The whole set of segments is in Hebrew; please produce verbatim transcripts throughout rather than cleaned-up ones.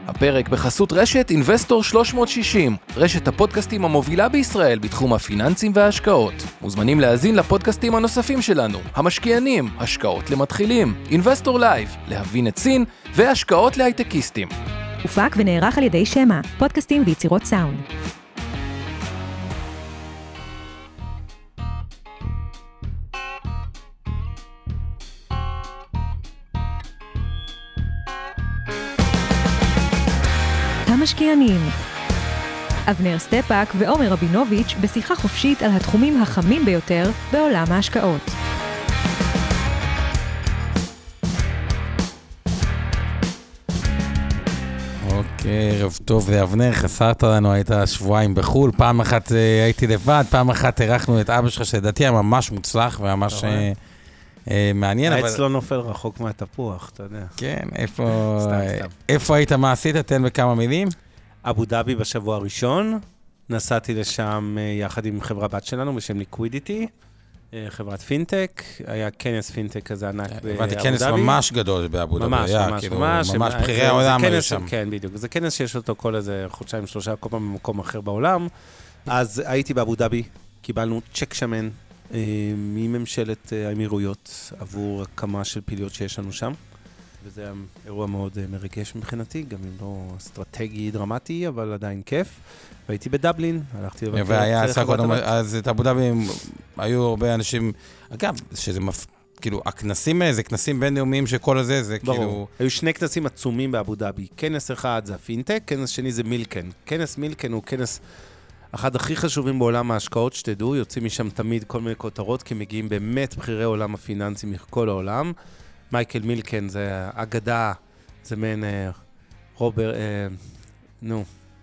הפרק בחסות רשת אינבסטור שלוש מאות שישים, רשת הפודקאסטים המובילה בישראל בתחום הפיננסים וההשקעות. מוזמנים להאזין לפודקאסטים הנוספים שלנו, המשקיענים, השקעות למתחילים, אינבסטור לייב, להבין את סין והשקעות להייטקיסטים. הופק ונערך על ידי שמה, פודקאסטים ויצירות סאונד. המשקיענים. אבנר סטפאק ועומר רבינוביץ' בשיחה חופשית על התחומים החמים ביותר בעולם ההשקעות. אוקיי, ערב טוב, זה אבנר, חסרת לנו, היית שבועיים בחול, פעם אחת הייתי לבד, פעם אחת ערכנו את אבא שלך, שלדעתי היה ממש מוצלח וממש מעניין. העץ לא נופל רחוק מהתפוח, אתה יודע. כן, איפה היית, מה עשית? תן בכמה מילים. אבו דאבי בשבוע הראשון, נסעתי לשם יחד עם חברה בת שלנו בשם ליקווידיטי, חברת פינטק, היה כנס פינטק כזה ענק באבו דאבי. הבאתי כנס ממש גדול באבו דאבי. ממש, ממש, ממש. ממש בחירי העולם היו שם. כן, בדיוק. זה כנס שיש אותו כל איזה חודשיים, שלושה, כל פעם במקום אחר בעולם. אז הייתי באבו דאבי, קיבלנו צ'ק שמן מממשלת האמירויות עבור כמה של פעילויות שיש לנו שם. וזה היה אירוע מאוד מרגש מבחינתי, גם אם לא אסטרטגי דרמטי, אבל עדיין כיף. והייתי בדבלין, הלכתי לבקר. והיה, אז את אבו דאבי היו הרבה אנשים, אגב, שזה מפ... כאילו, הכנסים האלה, זה כנסים בינלאומיים שכל הזה, זה כאילו... ברור. היו שני כנסים עצומים באבו דאבי. כנס אחד זה הפינטק, כנס שני זה מילקן. כנס מילקן הוא כנס אחד הכי חשובים בעולם ההשקעות, שתדעו, יוצאים משם תמיד כל מיני כותרות, כי מגיעים באמת בחירי עולם הפיננסי מכל העולם. מייקל מילקן זה אגדה, זה מעין אה, רובר, אה, נו,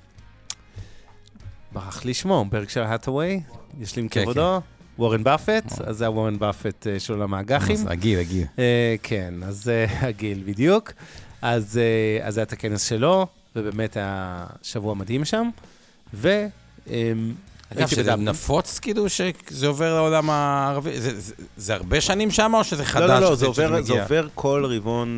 ברח לי שמו, ברקשר האטווי, יש לי עם כבודו, וורן באפט, אז זה הוורן באפט אה, של עולם האג"חים. הגיל, הגיל. אה, כן, אז אה, הגיל בדיוק. אז, אה, אז זה היה את הכנס שלו, ובאמת היה שבוע מדהים שם, ו... אה, אגב, שזה נפוץ, כאילו, שזה עובר לעולם הערבי, זה, זה, זה הרבה שנים שם, או שזה חדש? לא, לא, לא, זה עובר, זה עובר כל רבעון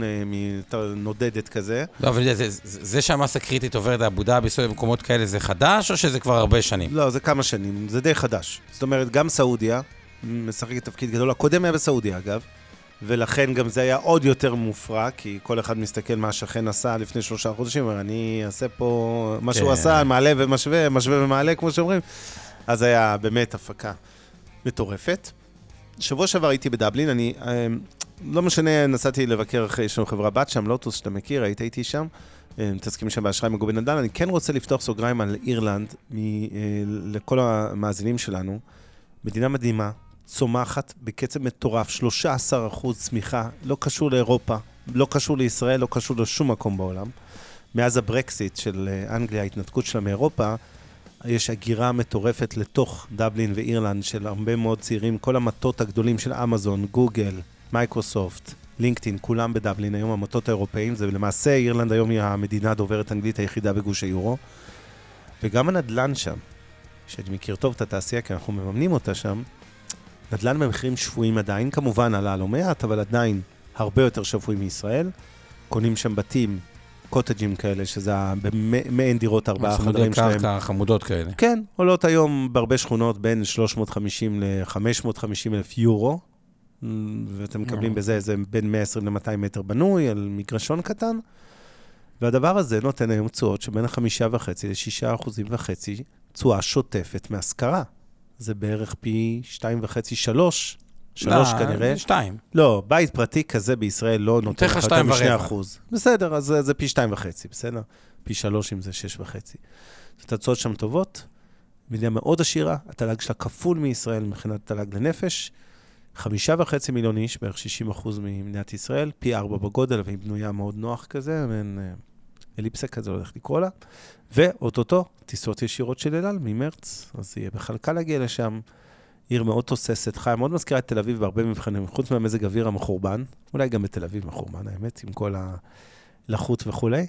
נודדת כזה. לא, אבל זה, זה, זה שהמסה קריטית עוברת לאבו דאבי, במקומות כאלה, זה חדש, או שזה כבר הרבה שנים? לא, זה כמה שנים, זה די חדש. זאת אומרת, גם סעודיה, משחקת תפקיד גדול, הקודם היה בסעודיה, אגב, ולכן גם זה היה עוד יותר מופרע, כי כל אחד מסתכל מה השכן עשה לפני שלושה חודשים, אומר, אני אעשה פה מה שהוא עשה, מעלה ומשווה, משווה ומעלה, כמו שאומרים. אז היה באמת הפקה מטורפת. שבוע שעבר הייתי בדבלין, אני, לא משנה, נסעתי לבקר אחרי יש לנו חברה בת שם, לוטוס שאתה מכיר, הייתי איתי שם, מתעסקים שם באשראי מגובי נדל"ן, אני כן רוצה לפתוח סוגריים על אירלנד, מ, לכל המאזינים שלנו, מדינה מדהימה, צומחת בקצב מטורף, שלושה עשר אחוז צמיחה, לא קשור לאירופה, לא קשור לישראל, לא קשור לשום מקום בעולם. מאז הברקסיט של אנגליה, ההתנתקות שלה מאירופה, יש הגירה מטורפת לתוך דבלין ואירלנד של הרבה מאוד צעירים, כל המטות הגדולים של אמזון, גוגל, מייקרוסופט, לינקדאין, כולם בדבלין, היום המטות האירופאים, זה למעשה אירלנד היום היא המדינה הדוברת אנגלית היחידה בגוש היורו, וגם הנדלן שם, שאני מכיר טוב את התעשייה, כי אנחנו מממנים אותה שם, נדלן במחירים שפויים עדיין, כמובן עלה לא מעט, אבל עדיין הרבה יותר שפוי מישראל, קונים שם בתים, קוטג'ים כאלה, שזה מעין דירות ארבעה חדרים שלהם. קרקע חמודות כאלה. כן, עולות היום בהרבה שכונות בין שלוש מאות וחמישים ל-חמש מאות וחמישים אלף יורו, ואתם מקבלים בזה איזה בין מאה ועשרים ל-מאתיים מטר בנוי, על מגרשון קטן, והדבר הזה נותן היום תשואות שבין החמישה וחצי לשישה אחוזים וחצי, תשואה שוטפת מהשכרה. זה בערך פי שתיים וחצי, שלוש, שלוש כנראה. שתיים. לא, בית פרטי כזה בישראל לא נותן לך יותר משני אחוז. בסדר, אז זה פי שתיים וחצי, בסדר? פי שלוש אם זה שש וחצי. זאת הצעות שם טובות, מדינה מאוד עשירה, התל"ג שלה כפול מישראל מבחינת התל"ג לנפש, חמישה וחצי מיליון איש, בערך שישים אחוז ממדינת ישראל, פי ארבע בגודל, והיא בנויה מאוד נוח כזה, מן אליפסה כזה, לא הולך לקרוא לה, ואוטוטו, טיסות ישירות של אלעל ממרץ, אז יהיה בחלקה להגיע לשם, עיר מאוד תוססת, חיה, מאוד מזכירה את תל אביב בהרבה מבחנים, חוץ מהמזג אוויר המחורבן, אולי גם בתל אביב מחורבן, האמת, עם כל הלחות וכו'.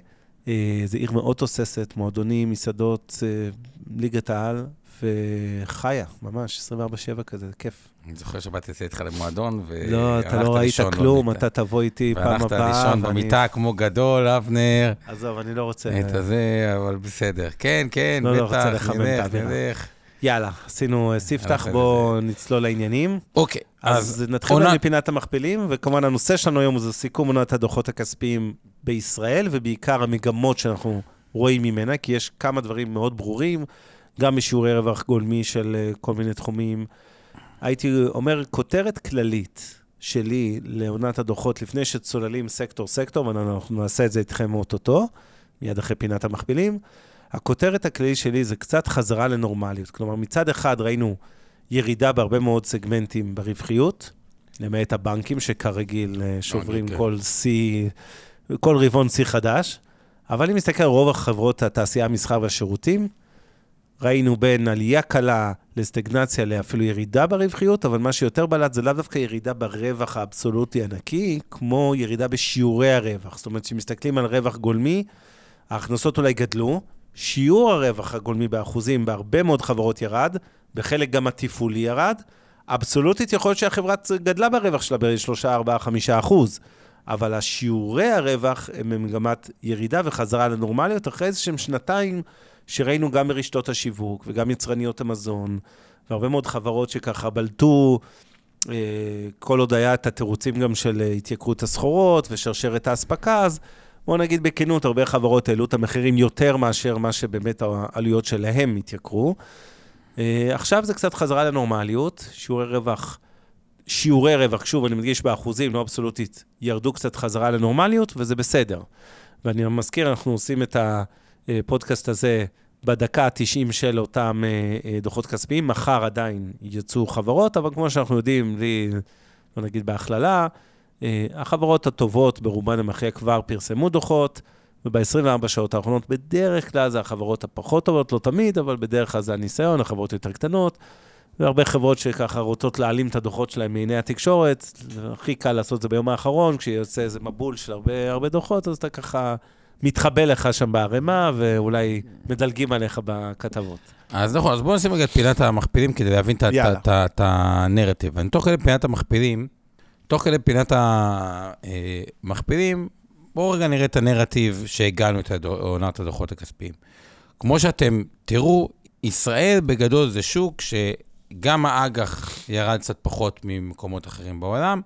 זה עיר מאוד תוססת, מועדונים, מסעדות, ליגת העל, וחיה, ממש, עשרים וארבע שבע כזה, כיף. אני זוכר שבאתי לצאת איתך למועדון, לא, אתה לא ראית כלום, אתה תבוא איתי פעם הבאה. והלכת לישון במיטה כמו גדול, אבנר. עזוב, אני לא רוצה... את הזה, אבל בסדר. כן, כן, בטח, לא רוצה לחמם את האווירה. יאללה, עשינו ספתח, בואו נצלול לעניינים. אוקיי. אז נתחיל מפינת המכפילים, וכמובן הנושא שלנו היום זה סיכום עונת הדוחות הכספיים בישראל, ובעיקר המגמות שאנחנו רואים ממנה, כי יש כמה דברים מאוד ברורים, גם בשיעורי רווח גולמי של כל מיני תחומים. הייתי אומר, כותרת כללית שלי לעונת הדוחות, לפני שצוללים סקטור-סקטור, ואנחנו נעשה את זה איתכם מאוטוטו, מיד אחרי פינת המכפילים, הכותרת הכללית שלי זה קצת חזרה לנורמליות. כלומר, מצד אחד ראינו ירידה בהרבה מאוד סגמנטים ברווחיות, למעט הבנקים שכרגיל שוברים כל סי, כל רבעון סי חדש, אבל אם מסתכל על רוב החברות התעשייה, המסחר והשירותים, ראינו בין עלייה קלה לסטגנציה לאפילו ירידה ברווחיות, אבל מה שיותר בלט זה לאו דווקא ירידה ברווח האבסולוטי ענקי, כמו ירידה בשיעורי הרווח. זאת אומרת, כשמסתכלים על רווח גולמי, ההכנסות אולי גדלו, שיעור הרווח הגולמי באחוזים בהרבה מאוד חברות ירד, בחלק גם התפעולי ירד, אבסולוטית יכול להיות שהחברה גדלה ברווח שלה ב-שלוש, ארבע, חמש אחוז, אבל השיעורי הרווח הם במגמת ירידה וחזרה לנורמליות, אחרי איזה שהם שנתיים שראינו גם ברשתות השיווק וגם יצרניות המזון, והרבה מאוד חברות שככה בלטו, כל עוד היה את התירוצים גם של התייקרות הסחורות ושרשרת ההספקה, אז בואו נגיד בכנות, הרבה חברות העלו את המחירים יותר מאשר מה שבאמת העלויות שלהם התייקרו. עכשיו זה קצת חזרה לנורמליות, שיעורי רווח, שיעורי רווח, שוב, אני מדגיש באחוזים, לא אבסולוטית, ירדו קצת חזרה לנורמליות, וזה בסדר. ואני מזכיר, אנחנו עושים את הפודקאסט הזה בדקה ה-תשעים של אותם דוחות כספיים, מחר עדיין יצאו חברות, אבל כמו שאנחנו יודעים, לי, בוא נגיד בהכללה, החברות הטובות ברובן המכריע כבר פרסמו דוחות, וב-עשרים וארבע שעות האחרונות בדרך כלל זה החברות הפחות טובות, לא תמיד, אבל בדרך כלל זה הניסיון, החברות יותר קטנות, והרבה חברות שככה רוצות להעלים את הדוחות שלהם מעיני התקשורת, הכי קל לעשות זה ביום האחרון, כשיוצא איזה מבול של הרבה, הרבה דוחות, אז אתה ככה מתחבא לך שם בערימה, ואולי מדלגים עליך בכתבות. אז נכון, אז בואו נשים רגע את פינת המכפילים, כדי להבין את הנרטיב. אני תוך כדי פינת המכפילים, תוך כדי פינת המכפילים, בואו רגע נראה את הנרטיב שהגענו את עונת הדוחות הכספיים. כמו שאתם תראו, ישראל בגדול זה שוק שגם האג"ח ירד קצת פחות ממקומות אחרים בעולם,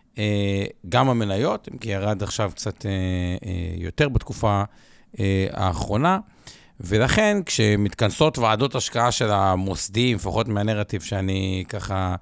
גם המניות, כי ירד עכשיו קצת יותר בתקופה האחרונה, ולכן כשמתכנסות ועדות השקעה של המוסדים, לפחות מהנרטיב שאני ככה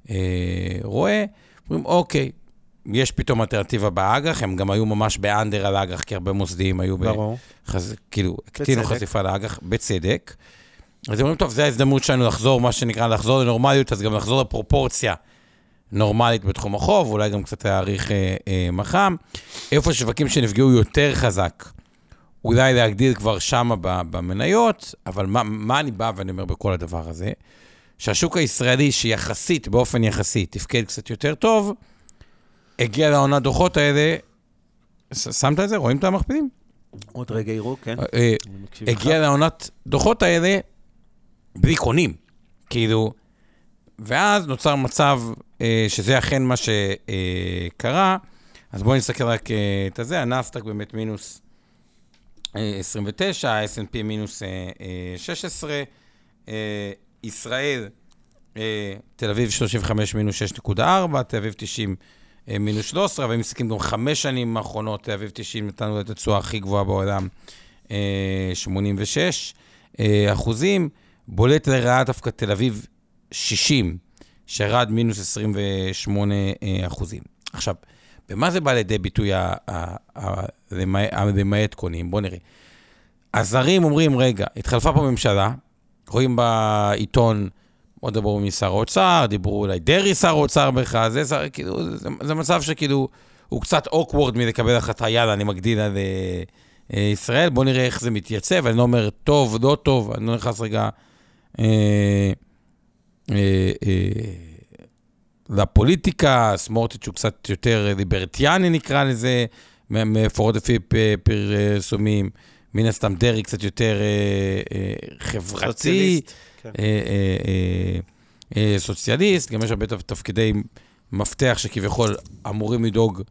רואה, אומרים, אוקיי, יש פתאום אלטרנטיבה באג"ח, הם גם היו ממש באנדר על האג"ח, כי הרבה מוסדיים היו, בחז... כאילו, הקטינו חשיפה לאג"ח, בצדק. אז אומרים, טוב, זו ההזדמנות שלנו לחזור, מה שנקרא, לחזור לנורמליות, אז גם לחזור לפרופורציה נורמלית בתחום החוב, אולי גם קצת להאריך אה, אה, מחם. איפה שווקים שנפגעו יותר חזק, אולי להגדיל כבר שמה במניות, אבל מה, מה אני בא ואני אומר בכל הדבר הזה? שהשוק הישראלי שיחסית, באופן יחסי, תפקד קצת יותר טוב, הגיע לעונת דוחות האלה, שמת את זה? רואים את המכפילים? עוד רגע יראו, כן. הגיע לעונת דוחות האלה, בלי קונים, כאילו, ואז נוצר מצב שזה אכן מה שקרה, אז בואו נסתכל רק את זה, הנאסד"ק באמת מינוס עשרים ותשע, ה-אס אנד פי מינוס שש עשרה, ישראל, תל אביב שלושים וחמש מינוס שש נקודה ארבע, תל אביב תשעים מינוס שלוש עשרה, אבל אם מסתכלים גם חמש שנים האחרונות, תל אביב תשעים נתנו את התשואה הכי גבוהה בעולם, שמונים ושש אחוזים, בולט לרעה דווקא תל אביב שישים, שירד מינוס עשרים ושמונה אחוזים. עכשיו, במה זה בא לידי ביטוי למעט קונים? בואו נראה. הזרים אומרים, רגע, התחלפה פה ממשלה, רואים בעיתון, עוד דיברו משר האוצר, דיברו אולי דרי שר האוצר בכלל, זה, זה, כאילו, זה, זה מצב שכאילו, הוא קצת awkward מלקבל החלטה, יאללה, אני מגדיל על אה, ישראל, בואו נראה איך זה מתייצב, אני לא אומר טוב, לא טוב, אני לא נכנס רגע אה, אה, אה, לפוליטיקה, סמוטריץ' הוא קצת יותר ליברטיאני נקרא לזה, מפורות לפי פרסומים, מן הסתם דרעי קצת יותר חברתי, סוציאליסט, גם יש הרבה תפקידי מפתח שכביכול אמורים לדאוג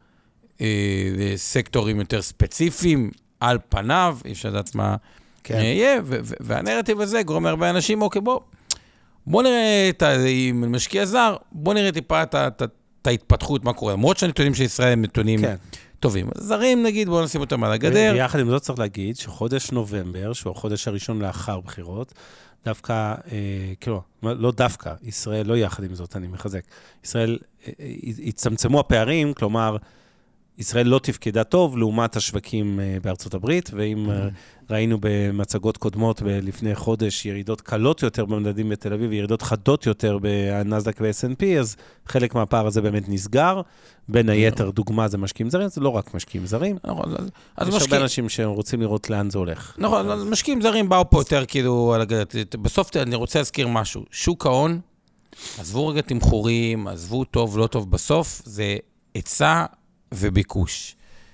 לסקטורים יותר ספציפיים, על פניו, אי אפשר לדעת מה יהיה, והנרטיב הזה גורם הרבה אנשים, אוקיי, בוא, בוא נראה, אם משקיע זר, בוא נראה טיפה את ההתפתחות, מה קורה, למרות שהנתונים של ישראל הם נתונים טובים. זרים, נגיד, בואו נשים אותם על הגדר. ויחד עם זאת צריך להגיד שחודש נובמבר, שהוא החודש הראשון לאחר בחירות, דווקא, כאילו, לא דווקא, ישראל, לא יחד עם זאת, אני מחזק, ישראל, הצטמצמו הפערים, כלומר, ישראל לא תפקדה טוב לעומת השווקים בארצות הברית, ואם ראינו במצגות קודמות לפני חודש ירידות קלות יותר במדדים בתל אביב, וירידות חדות יותר בנסדק ו-אס אנד פי, אז חלק מהפער הזה באמת נסגר. בין היתר דוגמה זה משקיעים זרים, זה לא רק משקיעים זרים. נכון, אז יש הרבה אנשים שרוצים לראות לאן זה הולך. נכון, אז משקיעים זרים באו פה יותר כאילו על הגדת. בסוף אני רוצה להזכיר משהו. שוק ההון, עזבו רגע תמחורים, עזבו טוב, לא טוב, בסוף זה היצע וביקוש.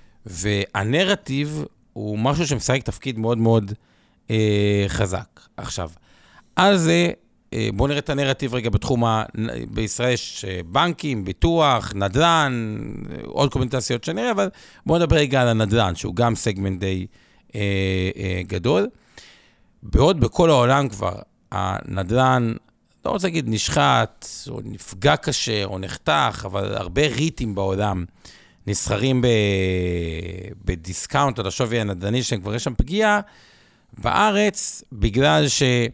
והנרטיב הוא משהו שמשחק תפקיד מאוד מאוד אה, חזק. עכשיו, על זה, אה, בואו נראה את הנרטיב רגע בתחום, ה... בישראל יש בנקים, ביטוח, נדל"ן, עוד כל מיני תעשיות שנראה, אבל בואו נדבר רגע על הנדל"ן, שהוא גם סגמנט די אה, אה, גדול. בעוד בכל העולם כבר, הנדל"ן, לא רוצה להגיד נשחט, או נפגע קשה, או נחתך, אבל הרבה ריטים בעולם, נסחרים ב... בדיסקאונט על השווי הנדל"ני, שכבר יש שם פגיעה, בארץ, בגלל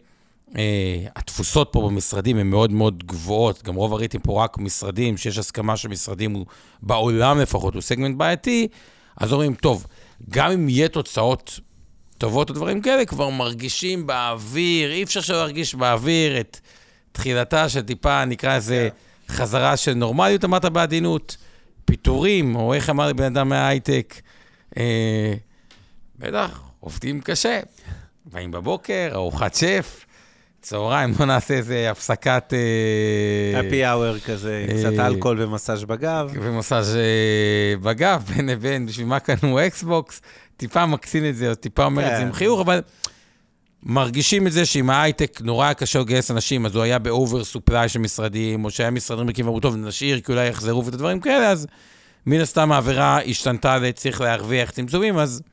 שהתפוסות פה במשרדים הן מאוד מאוד גבוהות, גם רוב הריטים פה רק משרדים, שיש הסכמה שמשרדים הוא, בעולם לפחות, הוא סגמנט בעייתי, אז אומרים, טוב, גם אם יהיה תוצאות טובות או דברים כאלה, כבר מרגישים באוויר, אי אפשר שלא להרגיש באוויר את תחילתה של טיפה, נקרא איזה חזרה של נורמליות, אמרת בעדינות, פיתורים, או איך אמר לי בן אדם מההייטק, אה, בטח, עובדים קשה, באים בבוקר, ארוחת שף, צהריים, בוא נעשה איזה הפסקת... הפי האוור כזה, אה, קצת אלכוהול ומסאז' בגב. ומסאז' אה, בגב, בין לבין, בשביל מה קנו אקסבוקס, טיפה מקסין את זה, או טיפה אומר את זה עם חיוך, אבל מרגישים את זה שעם ההייטק נורא קשה לגייס אנשים, אז הוא היה באובר סופליי של משרדים, או שהיה משרדים מקים ואמרו, טוב, נשאיר, כי אולי יחזרו ואת הדברים כאלה, אז מן הסתם העבירה השתנתה וצריך להרוויח צמצומים, אז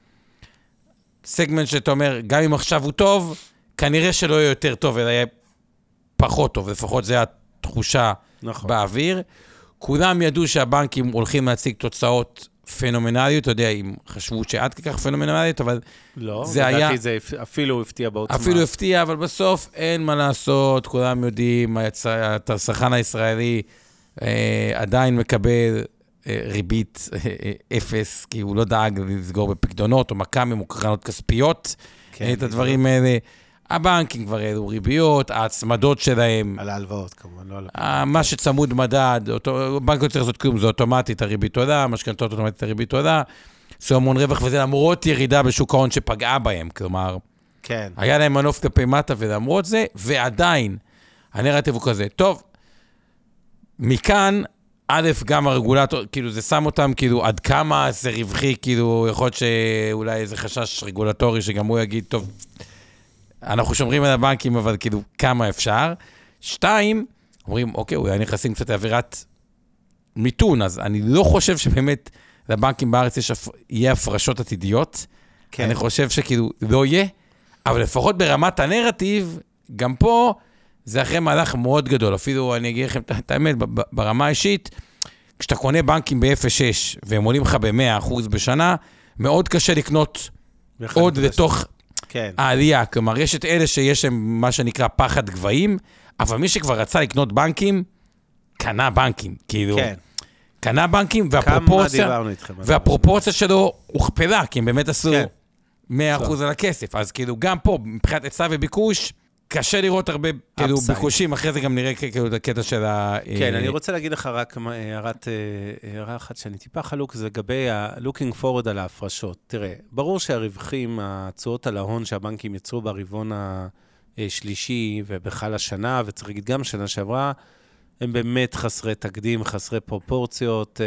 סגמנט שאתה אומר, גם אם עכשיו הוא טוב, כנראה שלא יהיה יותר טוב, אלא יהיה פחות טוב, לפחות זו התחושה נכון. באוויר. כולם ידעו שהבנקים הולכים להציג תוצאות פנומנליות, אתה יודע, אם חשבו שעד כך פנומנליות, אבל לא, זה היה... זה אפילו הפתיע בעוצמה. אפילו הפתיע, אבל בסוף אין מה לעשות, כולם יודעים, הצרכן הישראלי אה, עדיין מקבל אה, ריבית אה, אפס, כי הוא לא דאג לסגור בפקדונות, או מקמים, או קרנות כספיות, כן, את הדברים האלה. הבנקים כבר העלו ריביות, ההצמדות שלהם... על ההלוואות, כמובן, לא על... מה שצמוד מדד, אותו, בנק לא צריך לעשות כלום, זה אוטומטית הריבית עולה, משכנתות אוטומטית הריבית עולה, עשו המון רווח, וזה למרות ירידה בשוק ההון שפגעה בהם, כלומר, כן. היה להם מנוף כלפי מטה, ולמרות זה, ועדיין, הנרטיב הוא כזה, טוב, מכאן, א', גם הרגולטור, כאילו, זה שם אותם, כאילו, עד כמה זה רווחי, כאילו, יכול להיות שאולי איזה חשש רגולטורי, שגם הוא יגיד, טוב, אנחנו שומרים על הבנקים, אבל כאילו, כמה אפשר. שתיים, אומרים, אוקיי, אולי נכנסים קצת לאווירת מיתון, אז אני לא חושב שבאמת לבנקים בארץ יש, יהיה הפרשות עתידיות. כן. אני חושב שכאילו לא יהיה, אבל לפחות ברמת הנרטיב, גם פה, זה אחרי מהלך מאוד גדול. אפילו אני אגיד לכם את האמת, ברמה האישית, כשאתה קונה בנקים ב-אפס נקודה שש, והם עולים לך ב-מאה אחוז בשנה, מאוד קשה לקנות עוד לתוך... כן. העלייה, כלומר, יש את אלה שיש להם מה שנקרא פחד גבהים, אבל מי שכבר רצה לקנות בנקים, קנה בנקים, כאילו, כן. קנה בנקים, והפרופורציה, והפרופורציה שלו הוכפלה, כי הם באמת עשו כן. מאה אחוז על הכסף, אז כאילו, גם פה, מבחינת היצע וביקוש, קשה לראות הרבה כאילו, ביקושים, אחרי זה גם נראה כאילו את הקטע של ה... כן, אני רוצה להגיד לך רק הערה אחת שאני טיפה חלוק, זה לגבי ה-looking forward על ההפרשות. תראה, ברור שהרווחים, התשואות על ההון שהבנקים יצרו ברבעון השלישי ובחל השנה, וצריך להגיד גם שנה שעברה, הם באמת חסרי תקדים, חסרי פרופורציות,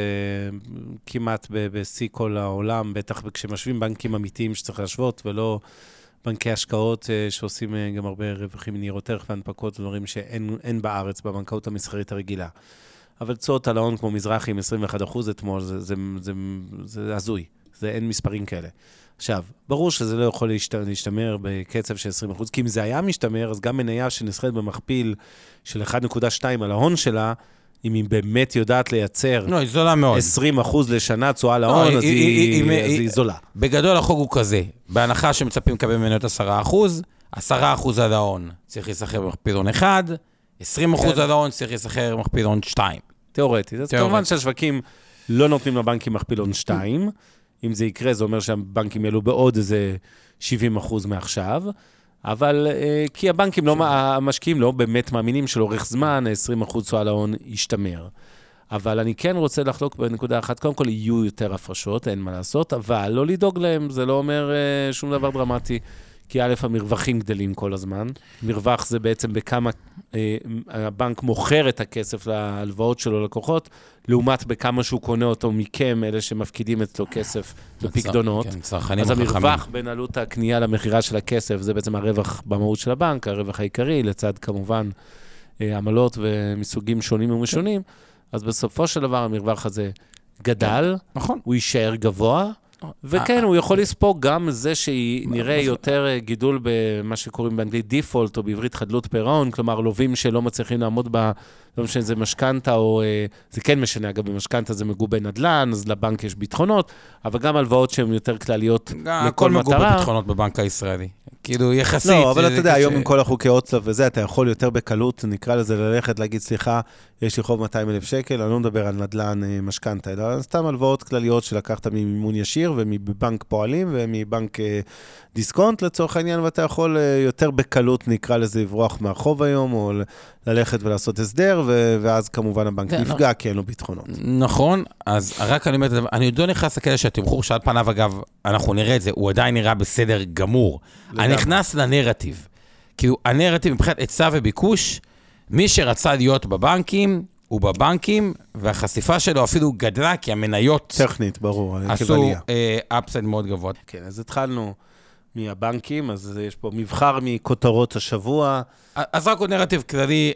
כמעט בשיא כל העולם, בטח כשמשווים בנקים אמיתיים שצריך להשוות, ולא בנקי השקעות שעושים גם הרבה רווחים מניירות ערך והנפקות, דברים שאין בארץ, בבנקאות המסחרית הרגילה. אבל צועות על ההון כמו מזרחי עם עשרים ואחד אחוז אתמול, זה, זה, זה, זה הזוי, זה אין מספרים כאלה. עכשיו, ברור שזה לא יכול להשתמר בקצב של עשרים אחוז, כי אם זה היה משתמר, אז גם מניה שנסחרת במכפיל של אחת נקודה שתיים על ההון שלה, אם היא באמת יודעת לייצר לא, היא זולה מאוד. עשרים אחוז לשנה צועה על ההון, אז היא זולה. בגדול החוג הוא כזה, בהנחה שמצפים לקבל מניות עשרה אחוז, עשרה אחוז על ההון צריך להיסחר במכפיל הון אחד, עשרים אחוז על ההון צריך להיסחר במכפיל הון שתיים. תיאורטית. אז כמובן שהשווקים לא נותנים לבנקים מכפיל הון שתיים, אם זה יקרה, זה אומר שהבנקים ילו בעוד איזה שבעים אחוז מעכשיו, אבל כי הבנקים, לא, המשקיעים לא באמת מאמינים שלאורך זמן, עשרים אחוז תשואה על ההון ישתמר. אבל אני כן רוצה לחלוק בנקודה אחת, קודם כל יהיו יותר הפרשות, אין מה לעשות, אבל לא לדאוג להם, זה לא אומר שום דבר דרמטי, כי א', המרווחים גדלים כל הזמן. מרווח זה בעצם בכמה אה, הבנק מוכר את הכסף להלוואות שלו לקוחות, לעומת בכמה שהוא קונה אותו מכם, אלה שמפקידים אצלו כסף בפקדונות. כן, אז המרווח בין עלות הקנייה למחירה של הכסף, זה בעצם הרווח במהות של הבנק, הרווח העיקרי, לצד כמובן אה, עמלות ומסוגים שונים ומשונים. אז בסופו של דבר המרווח הזה גדל, נכון. הוא יישאר גבוה, וכן, הוא יכול לספוג גם זה שנראה יותר גידול במה שקוראים באנגלית דיפולט, או בעברית חדלות פירעון, כלומר, לווים שלא מצליחים לעמוד ב... לא משנה, זה משכנתה, או... זה כן משנה, אגב, במשכנתה זה מגובה נדל"ן, אז לבנק יש ביטחונות, אבל גם הלוואות שהן יותר כלליות לכל מטרה. הכל מגובה ביטחונות בבנק הישראלי. כאילו, יחסית... לא, אבל אתה יודע, היום עם כל החוקי הוצלב וזה, אתה יכול יותר בקלות, נקרא לזה ללכת, להגיד, סליחה, יש לי חוב מאתיים אלף שקל, אני לא מדבר על נדל"ן משכנתה, אלא סתם הלוואות כלליות שלקחת ממימון ישיר, ומבנק פועלים, ומבנק דיסקונט לצורך העניין, ואתה יכול יותר בקלות, נקרא לזה, לברוח מהחוב היום, או ללכת ולעשות הסדר, ואז כמובן הבנק נפגע, כי אין לו ביטחונות. נכון, אז רק אני אומר, אני עוד לא נכנס לכאלה שהתמחור שעל פניו, אגב, אנחנו נראה את זה, הוא עדיין נראה בסדר גמור. אני נכנס לנרטיב. כאילו, הנרטיב מבחינת היצע וביקוש, מי שרצה להיות בבנקים, הוא בבנקים, והחשיפה שלו אפילו גדלה, כי המניות... טכנית, ברור. עשו אפסייד מאוד גבוה. כן, אז התחלנו מהבנקים, אז יש פה מבחר מכותרות השבוע. אז רק עוד נרטיב כללי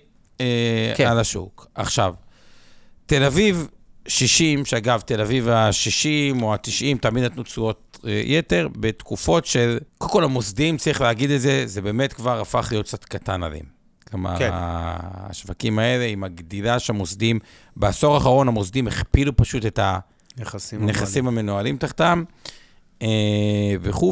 על השוק. עכשיו, תל אביב שישים, שאגב, תל אביב ה-שישים או ה-תשעים, תמיד נתנו תשואות יתר, בתקופות של, כל כל המוסדים, צריך להגיד את זה, זה באמת כבר הפך להיות קצת קטן עליהם. כלומר, כן. השווקים האלה, עם הגדילה שהמוסדים, בעשור האחרון המוסדים הכפילו פשוט את הנכסים המנוהלים תחתם, וכו',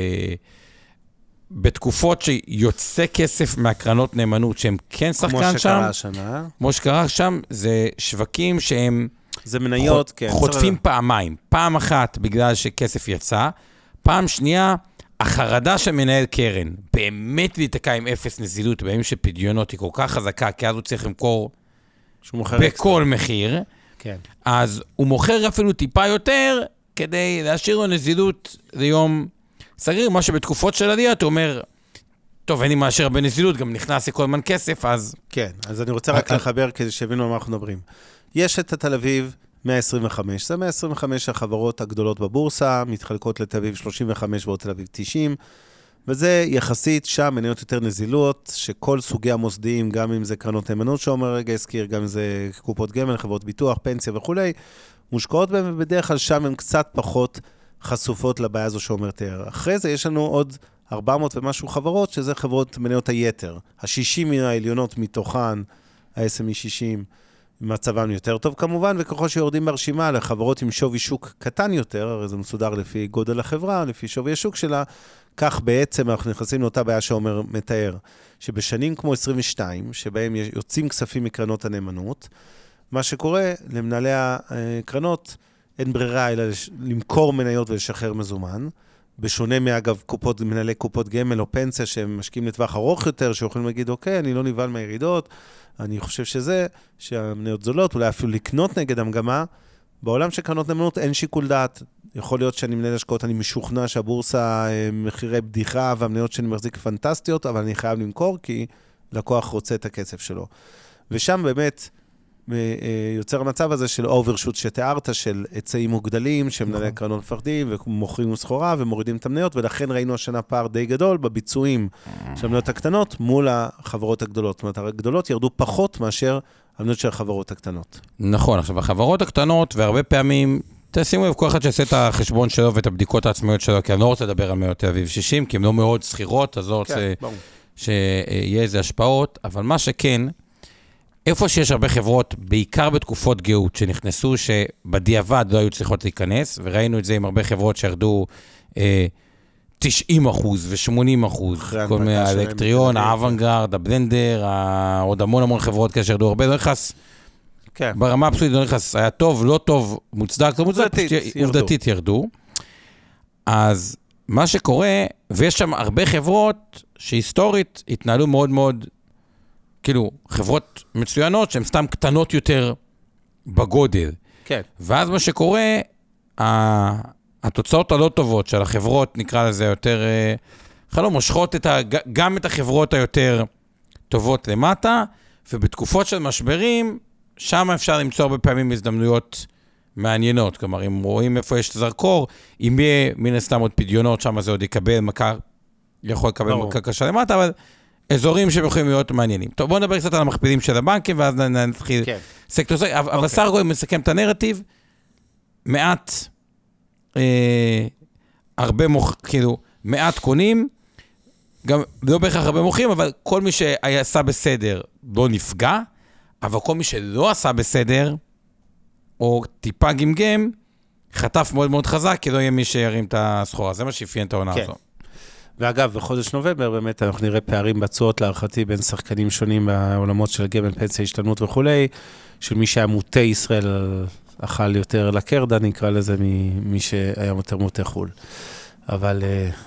ובתקופות שיוצא כסף מהקרנות נאמנות, שהם כן שחקן שם, כמו שקרה שנה. כמו שקרה שם, זה שווקים שהם זה מניות, ח... כן. חוטפים פעמיים. פעם אחת בגלל שכסף יצא, פעם שנייה, החרדה של מנהל קרן, באמת להתקע עם אפס נזילות, בימים שפדיונות היא כל כך חזקה, כי אז הוא צריך למכור בכל מחיר, כן. אז הוא מוכר אפילו טיפה יותר, כדי להשאיר לו נזילות ליום סגריר, מה שבתקופות של עלייה, אתה אומר, טוב, אין לי מאשר בנזילות, גם נכנס לכל מן כסף, אז... כן, אז אני רוצה רק לחבר כדי שהבינו על מה אנחנו מדברים. יש את תל אביב מאה עשרים וחמש, זה מאה עשרים וחמש החברות הגדולות בבורסה, מתחלקות לתל אביב שלושים וחמש ועוד תל אביב תשעים, וזה יחסית שם מניות יותר נזילות, שכל סוגי המוסדיים, גם אם זה קרנות נאמנות שעומר רגע הזכיר, גם אם זה קופות גמל, חברות ביטוח, פנסיה וכו', מושקעות בהם, ובדרך כלל שם הן קצת פחות חשופות לבעיה הזו שעומר תיאר. אחרי זה יש לנו עוד ארבע מאות ומשהו חברות, שזה חברות מניות היתר. ה-שישים העליונות מתוכן, ה-אס אם אי שישים, מצבם יותר טוב כמובן, וככל שיורדים ברשימה לחברות עם שווי שוק קטן יותר, הרי זה מסודר לפי גודל החברה, לפי שווי השוק שלה, כך בעצם אנחנו נכנסים לאותה בעיה שעומר מתאר, שבשנים כמו עשרים ושתיים, שבהם יוצאים כספים מקרנות הנאמנות, מה שקורה למנהלי הקרנות, אין ברירה אלא למכור מניות ולשחרר מזומן, בשונה מאגב קופות, מנהלי קופות גמל או פנסיה שהם משקיעים לטווח ארוך יותר, שיכולים להגיד, אוקיי, אני לא נבהל מהירידות, אני חושב שזה, שהמניות זולות, אולי אפילו לקנות נגד המגמה, בעולם של קרנות נאמנות אין שיקול דעת. יכול להיות שאני מנהל השקעות, אני משוכנע שהבורסה מחירי בדיחה, והמניות שאני מחזיק פנטסטיות, אבל אני חייב למכור, כי לקוח רוצה את הכסף שלו. ושם באמת יוצר המצב הזה של אוברשוט שתיארת, של היצעים מוגדלים, שמנהלי קרנות מפחדים, ומוכרים סחורה, ומורידים את המניות, ולכן ראינו השנה פער די גדול בביצועים של המניות הקטנות מול החברות הגדולות. זאת אומרת, הגדולות ירדו פחות מאשר המניות של החברות הקטנות. נכון, עכשיו, החברות הקטנות, והרבה פעמים, תשימו לב כל אחד שעושה את החשבון שלו ואת הבדיקות העצמיות שלו, כי אני לא רוצה לדבר על מאות תל אביב שישים, כי הם לא מאוד שכירות, אז לא רוצה שיהיה איזה השפעות, אבל מה שכן, איפה שיש הרבה חברות, בעיקר בתקופות גאות, שנכנסו שבדיעבד לא היו צריכות להיכנס, וראינו את זה עם הרבה חברות שירדו אה, תשעים אחוז ו-שמונים אחוז, כל מיני האלקטריון, האוונגרד, הבלנדר, עוד המון המון חברות כאלה שירדו הרבה, לא נכנס, כן. ברמה הפסולית לא נכנס, היה טוב, לא טוב, מוצדק, לא מוצדק, עובדתית ירדו. אז מה שקורה, ויש שם הרבה חברות שהיסטורית התנהלו מאוד מאוד, כאילו, חברות מצוינות שהן סתם קטנות יותר בגודל. כן. ואז מה שקורה, התוצאות הלא טובות של החברות, נקרא לזה יותר, חלום, מושכות את ה, גם את החברות היותר טובות למטה, ובתקופות של משברים, שם אפשר למצוא הרבה פעמים הזדמנויות מעניינות. כלומר, אם רואים איפה יש זרקור, אם יהיה מן הסתם עוד פדיונות, שם זה עוד יקבל מכה, יכול לקבל לא. מכה קשה למטה, אבל אזורים שהם יכולים להיות מעניינים. טוב, בואו נדבר קצת על המכפילים של הבנקים, ואז נתחיל כן. סקטור זה. אבל אוקיי. סך הכל, אם נסכם את הנרטיב, מעט, אה, הרבה מוח, כאילו, מעט קונים, גם לא בהכרח הרבה מוחים, אבל כל מי שעשה בסדר לא נפגע, אבל כל מי שלא עשה בסדר, או טיפה גמגם, חטף מאוד מאוד חזק, כי לא יהיה מי שירים את הסחורה. זה מה שאפיין את העונה כן. הזו. ואגב, בחודש נובמבר באמת אנחנו נראה פערים בצועות להערכתי בין שחקנים שונים בעולמות של גמל, פנסיה, השתלמות וכולי, של מי שהיה מוטה ישראל אכל יותר לקרדה, נקרא לזה, ממי שהיה יותר מוטה חול. אבל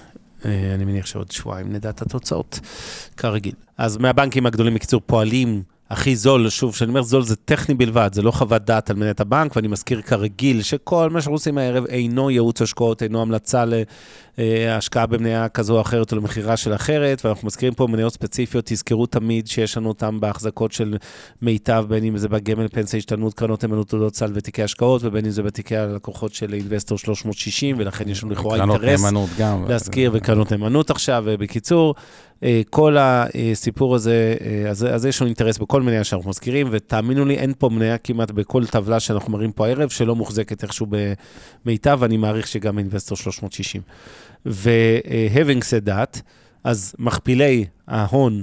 אני מניח שעוד שבועיים נדע את התוצאות, כרגיל. אז מהבנקים הגדולים בקיצור פועלים, הכי זול, שוב, שאני אומר, זול זה טכני בלבד, זה לא חוות דעת על מנהלת הבנק, ואני מזכיר כרגיל שכל מה שאנחנו עושים הערב אינו ייעוץ השקעות, אינו המלצה להשקעה במניה כזו או אחרת או למחירה של אחרת, ואנחנו מזכירים פה מניות ספציפיות, תזכרו תמיד שיש לנו אותם בהחזקות של מיטב, בין אם זה בגמל, פנסיה, השתלמות, קרנות נאמנות, תעודות סל ותיקי השקעות, ובין אם זה בתיקי הלקוחות של אינבסטור שלוש מאות שישים, ולכן יש לנו לכאורה אינטרס להזכיר וקרנות נאמנות עכשיו, ובקיצור, כל הסיפור הזה, אז, אז יש לנו אינטרס בכל מניה שאנחנו מזכירים, ותאמינו לי, אין פה מניה כמעט בכל טבלה שאנחנו מראים פה הערב, שלא מוחזקת איכשהו במיטב, ואני מעריך שגם אינבסטור שלוש מאות שישים. ו-having said that, אז מכפילי ההון,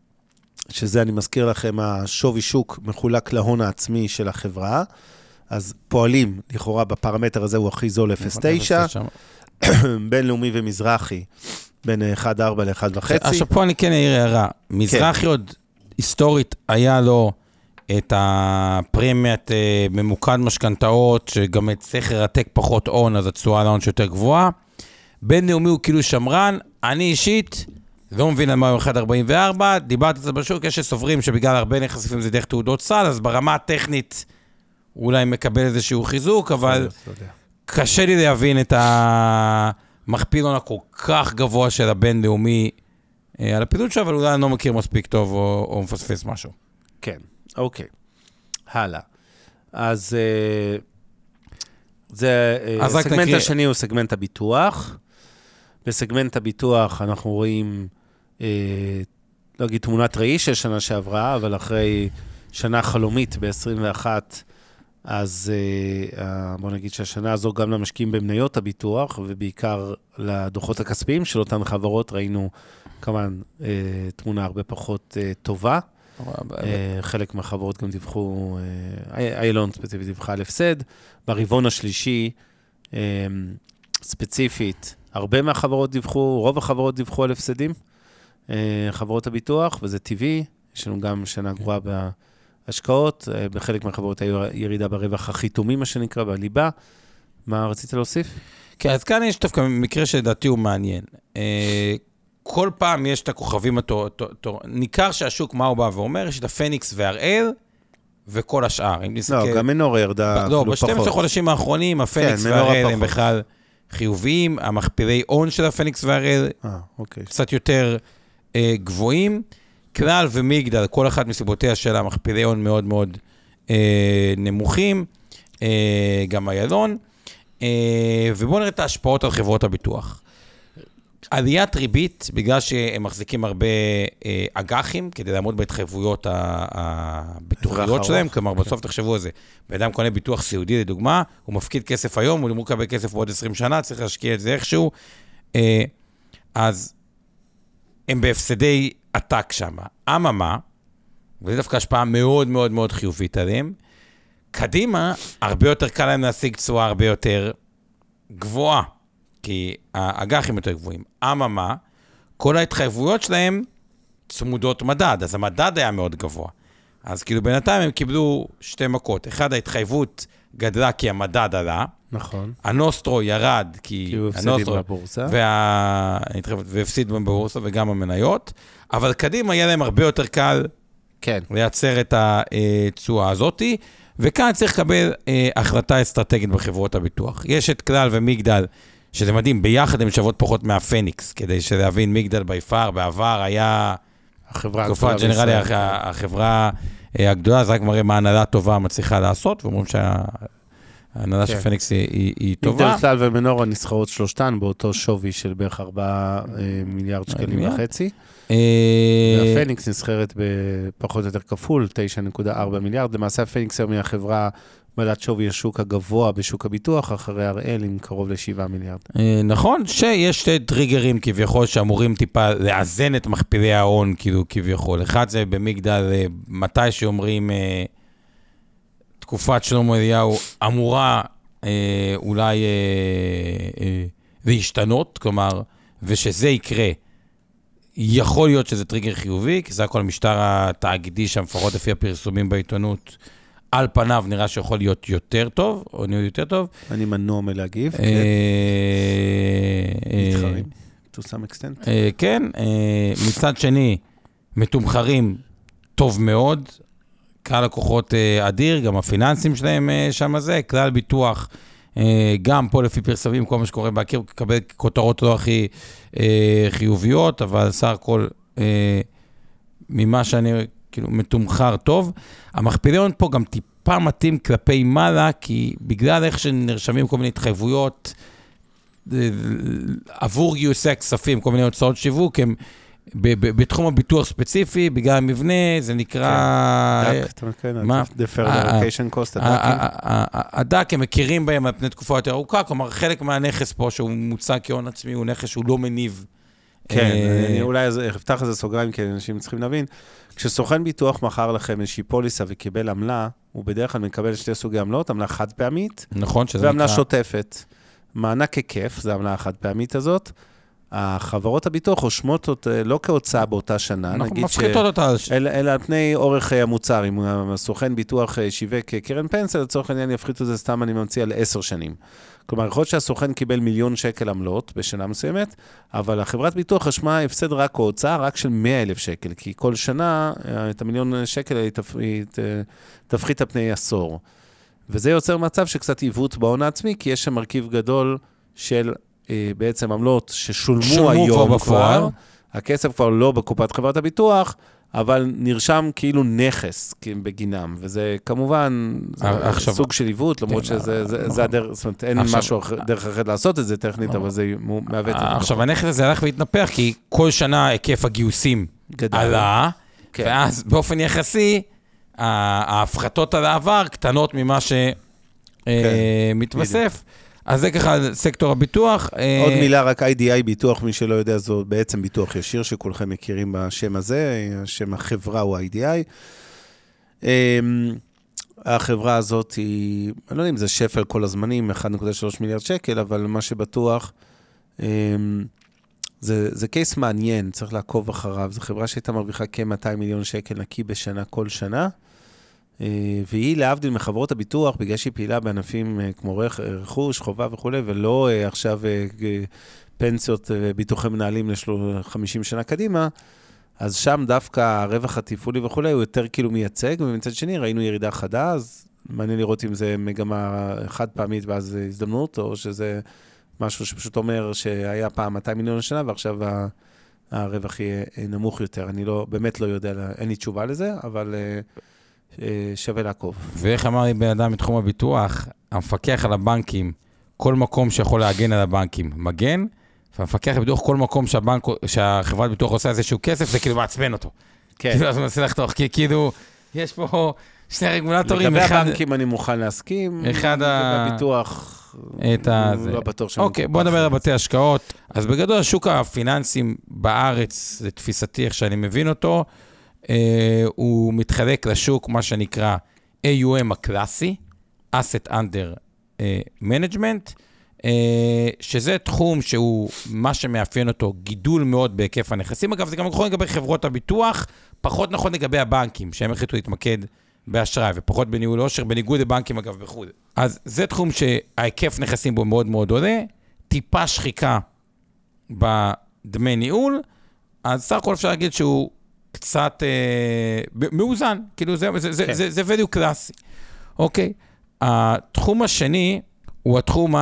שזה אני מזכיר לכם, השווי שוק מחולק להון העצמי של החברה, אז פועלים, לכאורה בפרמטר הזה הוא הכי זול אפס נקודה תשע, בינלאומי ומזרחי, בין אחת נקודה ארבע ל-אחת נקודה חמש. עכשיו פה אני כן אעיר הערה. מזרחי עוד היסטורית היה לו את הפרמיית ממוקד משכנתאות, שגם את סחר עתק פחות הון, אז התשואה להון שיותר גבוהה. בינלאומי הוא כאילו שמרן. אני אישית לא מבין על מה הוא אחת נקודה ארבעים וארבע, דיברתי את זה בשוק, יש שסוברים שבגלל הרבה נחשפים זה דרך תעודות סל, אז ברמה הטכנית אולי מקבל איזשהו חיזוק, אבל קשה לי להבין את ה... מכפיל הון הכל כך גבוה של הבינלאומי אה, על הפעילות שלו, אבל אולי אני לא מכיר מספיק טוב או, או מפספס משהו. כן, אוקיי. הלאה. אז אה, זה, אז אה, סגמנט נקריא... השני הוא סגמנט הביטוח. בסגמנט הביטוח אנחנו רואים, אה, לא אגיד תמונת ראי של שנה שעברה, אבל אחרי שנה חלומית ב-עשרים ואחת, אז בוא נגיד שהשנה הזו גם למשקיעים במניות הביטוח, ובעיקר לדוחות הכספיים של אותן חברות, ראינו כמובן תמונה הרבה פחות טובה. חלק מהחברות גם דיווחו, איילון ספציפית דיווחה על הפסד. ברבעון השלישי, ספציפית, הרבה מהחברות דיווחו, רוב החברות דיווחו על הפסדים, חברות הביטוח, וזה טבעי. יש לנו גם שנה גרועה ב... השקעות, בחלק מהחברות היו ירידה ברווח החיתומי, מה שנקרא, בליבה. מה רצית להוסיף? כן, אז כאן יש דווקא מקרה שלדעתי הוא מעניין. כל פעם יש את הכוכבים, ניכר שהשוק, מה הוא בא ואומר, יש את הפניקס והראל, וכל השאר. לא, גם מנור ירדה לא, ב-שנים עשר חודשים האחרונים, הפניקס והראל הם בכלל חיוביים, המכפילי הון של הפניקס והראל, קצת יותר גבוהים. כלל ומיגדל, כל אחת מסיבותיה של המכפילי הון מאוד מאוד אה, נמוכים, אה, גם איילון, אה, ובואו נראה את ההשפעות על חברות הביטוח. עליית ריבית, בגלל שהם מחזיקים הרבה אה, אג"חים, כדי לעמוד בהתחייבויות הביטוחיות שלהם, כלומר, בסוף תחשבו על זה. באדם קונה ביטוח סיעודי, לדוגמה, הוא מפקיד כסף היום, הוא אמור לקבל כסף בעוד עשרים שנה, צריך להשקיע את זה איכשהו, אה, אז הם בהפסדי עתק שם. אממה, וזה דווקא השפעה מאוד מאוד מאוד חיובית עליהם, קדימה, הרבה יותר קל להם להשיג תשואה הרבה יותר גבוהה, כי האג"חים יותר גבוהים. אממה, כל ההתחייבויות שלהם צמודות מדד, אז המדד היה מאוד גבוה. אז כאילו בינתיים הם קיבלו שתי מכות. אחד, ההתחייבות גדלה כי המדד עלה. נכון. הנוסטרו ירד כי... כי הוא הפסיד בבורסה. וה... והפסיד בבורסה וגם המניות. אבל קדימה יהיה להם הרבה יותר קל כן. לייצר את התשואה הזאת. וכאן צריך לקבל אה, החלטה אסטרטגית בחברות הביטוח. יש את כלל ומגדל, שזה מדהים, ביחד הם שוות פחות מהפניקס, כדי שלהבין מגדל ביפר, בעבר היה... החברה הגדולה ג'נרלי, החברה הגדולה, אז רק מראה מה הנהלה טובה מצליחה לעשות, ואומרים שההנהלה של פניקס היא טובה. מגדל כלל ומנורה נסחרות שלושתן, באותו שווי של בערך ארבעה מיליארד שקלים וחצי. והפניקס נסחרת בפחות או יותר כפול, תשע נקודה ארבע מיליארד. למעשה הפניקס היום היא החברה בעלת שווי השוק הגבוה בשוק הביטוח, אחרי הראל עם קרוב לשבעה מיליארד. נכון, שיש שתי טריגרים כביכול שאמורים טיפה לאזן את מכפילי ההון, כאילו כביכול. אחד זה במגדל, מתי שאומרים תקופת שלמה אליהו אמורה אולי להשתנות, כלומר, ושזה יקרה, יכול להיות שזה טריגר חיובי, כי זה הכל המשטר התאגידי שהמפחות לפי הפרסומים בעיתונות, על פניו נראה שיכול להיות יותר טוב, או נהיה יותר טוב. אני מנוע מלהגיב. מתחרים, to some extent. כן, מצד שני, מתומחרים טוב מאוד, קהל לקוחות אדיר, גם הפיננסים שלהם שם הזה, כלל ביטוח, גם פה לפי פרסומים, כל מה שקורה בהכיר, קבל כותרות לא הכי חיוביות, אבל סך הכל, ממה שאני כאילו מתומחר טוב, המכפילי הון פה גם טיפה מתאים כלפי מעלה, כי בגלל איך שנרשמים כל מיני התחייבויות, עבור גיוסי הכספים, כל מיני הוצאות שיווק, הם בתחום הביטוח ספציפי, בגלל המבנה, זה נקרא... דק, אתה מכן, deferred allocation cost, הדקים. הדק, הם מכירים בהם על פני תקופה יותר ארוכה, כלומר, חלק מהנכס פה, שהוא מוצג כהון עצמי, הוא נכס שהוא לא מניב. כן, אני אולי אפתח איזה סוגריים, כי אנשים צריכים להבין, כשסוכן ביטוח מכר לכם איזושהי פוליסה וקיבל עמלה, הוא בדרך כלל מקבל שתי סוגי עמלות, עמלה חד פעמית, נכון, שזה ועמלה שוטפת. מענק היקף, זה העמלה החד פעמית הזאת, החברות הביטוח רושמות אותה לא כהוצאה באותה שנה, נגיד מפחיתות אותה. אלא על פני אורך המוצר, אם הסוכן ביטוח שיווק קרן פנסיה, לצורך העניין יפחיתו את זה סתם אני ממציא על עשר שנים. כלומר, יכול להיות שהסוכן קיבל מיליון שקל עמלות בשנה מסוימת, אבל החברת ביטוח רשמה הפסד רק או הוצאה רק של מאה אלף שקל, כי כל שנה את המיליון שקל היא תפחית על פני עשור. וזה יוצר מצב שקצת עיוות בהון העצמי, כי יש שם מרכיב גדול של בעצם עמלות ששולמו היום כבר, הכסף כבר לא בקופת חברת הביטוח, אבל נרשם כאילו נכס בגינם, וזה כמובן סוג של עיוות, למרות שזה הדרך, זאת אומרת, אין משהו דרך אחרת לעשות את זה טכנית, אבל זה מעוות את זה. עכשיו, הנכס הזה הלך והתנפח, כי כל שנה היקף הגיוסים עלה, ואז באופן יחסי, ההפחתות על העבר קטנות ממה שמתווסף, אז זה ככה סקטור הביטוח. עוד מילה, רק איי די איי ביטוח, מי שלא יודע, זו בעצם ביטוח ישיר, שכולכם מכירים בשם הזה, השם החברה הוא איי די איי. החברה הזאת היא, אני לא יודע אם זה שפל כל הזמנים, אחד נקודה שלוש מיליארד שקל, אבל מה שבטוח, זה, זה קייס מעניין, צריך לעקוב אחריו. זו חברה שהייתה מרוויחה כ-מאתיים מיליון שקל נקי בשנה כל שנה, והיא להבדיל מחברות הביטוח, בגלל שהיא פעילה בענפים כמו רכוש, חובה וכו', ולא עכשיו פנסיות וביטוחי מנהלים ל-חמישים שנה קדימה, אז שם דווקא הרווח התפעולי וכו' הוא יותר כאילו מייצג, ומצד שני ראינו ירידה חדה, אז מעניין לראות אם זה מגמה חד פעמית ואז הזדמנות, או שזה משהו שפשוט אומר שהיה פעם מאתיים מיליון לשנה, ועכשיו הרווח יהיה נמוך יותר. אני לא, באמת לא יודע, אין לי תשובה לזה, אבל שווה לעקוב. ואיך אמר לי בן אדם מתחום הביטוח, המפקח על הבנקים, כל מקום שיכול להגן על הבנקים, מגן, והמפקח הביטוח, כל מקום שהבנק, שהחברת ביטוח עושה איזשהו כסף, זה כאילו מעצבן אותו. כן. כאילו, אז הוא מנסה לחתוך, כי כאילו, יש פה שני רגולטורים. לגבי הבנקים אני מוכן להסכים, אחד ה... הביטוח, את ה... לא בטוח שאני... אוקיי, בוא נדבר על בתי השקעות. אז בגדול, השוק הפיננסים בארץ, זה תפיסתי איך שאני מבין אותו, הוא מתחלק לשוק, מה שנקרא A U M הקלאסי, Asset Under Management, שזה תחום שהוא, מה שמאפיין אותו, גידול מאוד בהיקף הנכסים. אגב, זה גם נכון לגבי חברות הביטוח, פחות נכון לגבי הבנקים, שהם החליטו להתמקד באשראי, ופחות בניהול עושר, בניגוד לבנקים, אגב, בחו"ל. אז זה תחום שההיקף נכסים בו מאוד מאוד עולה, טיפה שחיקה בדמי ניהול, אז סך הכל אפשר להגיד שהוא קצת אה, מאוזן, כאילו זה, זה, זה, כן. זה, זה value קלאסי. אוקיי? התחום השני הוא התחום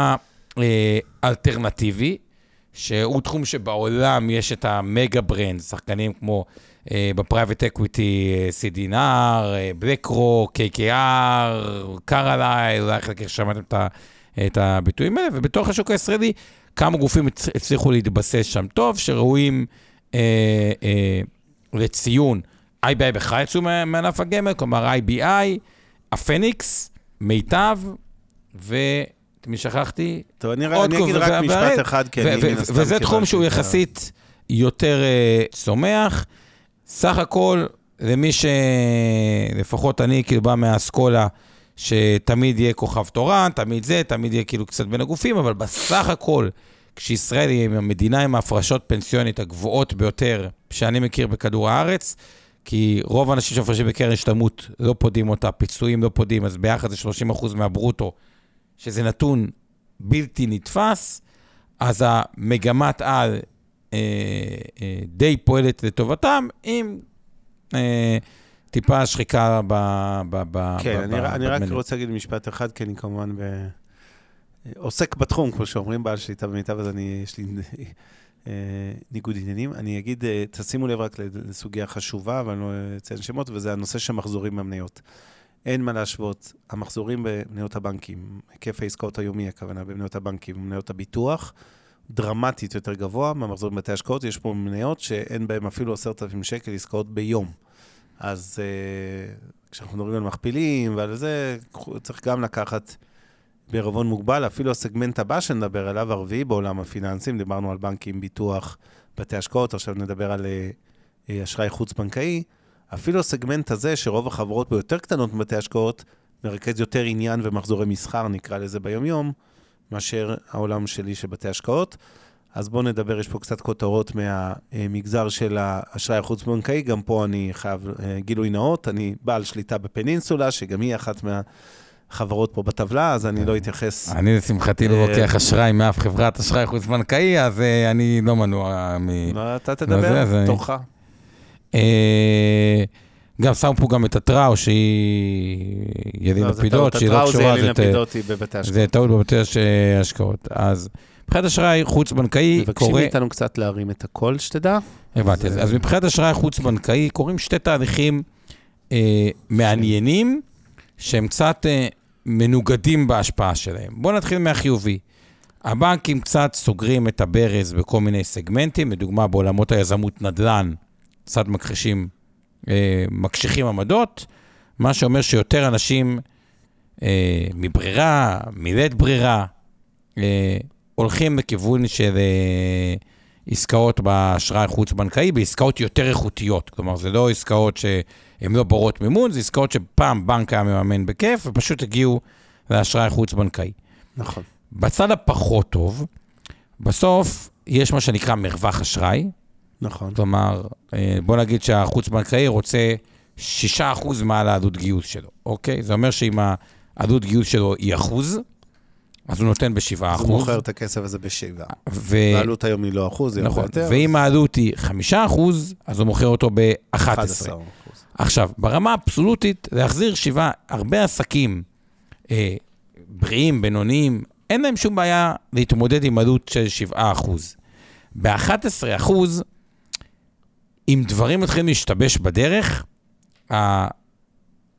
האלטרנטיבי, שהוא תחום שבעולם יש את המגה ברנד, שחקנים כמו אה, בפרייבט אקוויטי, סי די אן אר, בלק רוק, קיי קיי אר, קרלייל, אולי חלק שמעתם את, את הביטויים האלה, ובתוך השוק הישראלי כמה גופים הצליחו להתבסס שם טוב, שראויים אה, אה, לציון, איי בי איי בכלל יצאו מענף הגמל, כלומר איי בי איי, הפניקס, מיטב, ומי שכחתי? טוב, אני, אני אגיד רק משפט אחד, כי אני מן הסתם... וזה תחום שהוא יחסית יותר צומח. סך הכל, למי שלפחות אני כאילו בא מהאסכולה, שתמיד יהיה כוכב תורן, תמיד זה, תמיד יהיה כאילו קצת בין הגופים, אבל בסך הכל, כשישראל היא המדינה עם ההפרשות פנסיונית הגבוהות ביותר, שאני מכיר בכדור הארץ, כי רוב האנשים שמפרשים בקרן השתלמות לא פודים אותה, פיצויים לא פודים, אז ביחד זה שלושים אחוז מהברוטו, שזה נתון בלתי נתפס, אז המגמת על אה, אה, די פועלת לטובתם, עם אה, טיפה שחיקה ב... ב, ב כן, ב, אני, ב, אני ב, רק ב, רוצה להגיד משפט אחד, כי אני כמובן ב... עוסק בתחום, כמו שאומרים, בעל שליטה במיטב, אז אני, יש לי ניגוד עניינים. אני אגיד, תשימו לב רק לסוגיה חשובה, אבל אני לא אציין שמות, וזה הנושא של מחזורים במניות. אין מה להשוות. המחזורים במניות הבנקים, היקף העסקאות היומי, הכוונה במניות הבנקים, במניות הביטוח, דרמטית יותר גבוה, מהמחזורים בתי השקעות, יש פה מניות שאין בהם אפילו עשרת אלפים שקל עסקאות ביום. אז כשאנחנו מדברים על מכפילים ועל זה, צריך גם לקחת בערבון מוגבל, אפילו הסגמנט הבא שנדבר עליו, הרביעי בעולם הפיננסים, דיברנו על בנקים, ביטוח, בתי השקעות, עכשיו נדבר על אשראי חוץ-בנקאי, אפילו הסגמנט הזה, שרוב החברות ביותר קטנות מבתי השקעות, מרכז יותר עניין ומחזורי מסחר, נקרא לזה ביום-יום, מאשר העולם שלי של בתי השקעות. אז בואו נדבר, יש פה קצת כותרות מהמגזר של האשראי החוץ-בנקאי, גם פה אני חייב גילוי נאות, אני בעל שליטה בפנינסולה, שגם היא אחת מה... חברות פה בטבלה, אז אני לא אתייחס... אני לשמחתי לא לוקח אשראי מאף חברת אשראי חוץ-בנקאי, אז אני לא מנוע מ... אתה תדבר, תורך. גם שמו פה גם את הטראו, שהיא ילין לפידות, שהיא לא קשורה... הטראו זה ילין לפידות, היא בבתי השקעות. זה טעות בבתי השקעות. אז מבחינת אשראי חוץ-בנקאי קורה... מבקשים מאיתנו קצת להרים את הכל, שתדע. הבנתי, אז מבחינת אשראי חוץ-בנקאי קורים שתי תהליכים מעניינים, שהם קצת מנוגדים בהשפעה שלהם. בואו נתחיל מהחיובי. הבנקים קצת סוגרים את הברז בכל מיני סגמנטים, לדוגמה בעולמות היזמות נדל"ן, קצת מקשיחים, מקשיחים עמדות, מה שאומר שיותר אנשים מברירה, מלית ברירה, הולכים בכיוון של עסקאות באשראי חוץ-בנקאי, בעסקאות יותר איכותיות. כלומר, זה לא עסקאות שהן לא בורות מימון, זה עסקאות שפעם בנק היה מממן בכיף, ופשוט הגיעו לאשראי חוץ-בנקאי. נכון. בצד הפחות טוב, בסוף יש מה שנקרא מרווח אשראי. נכון. כלומר, בוא נגיד שהחוץ-בנקאי רוצה שישה אחוז מעל העלות גיוס שלו, אוקיי? זה אומר שאם העלות גיוס שלו היא אחוז, אז הוא נותן בשבעה אחוז. הוא מוכר את הכסף הזה בשבעה. והעלות היום היא לא אחוז, היא נכון. ואם העלות היא חמישה אחוז, אז הוא מוכר אותו ב-אחת עשרה. עכשיו, ברמה האבסולוטית, להחזיר שבעה, הרבה עסקים אה, בריאים, בינוניים, אין להם שום בעיה להתמודד עם עלות של שבעה אחוז. ב-אחת עשרה אחוז, אם דברים מתחילים להשתבש בדרך,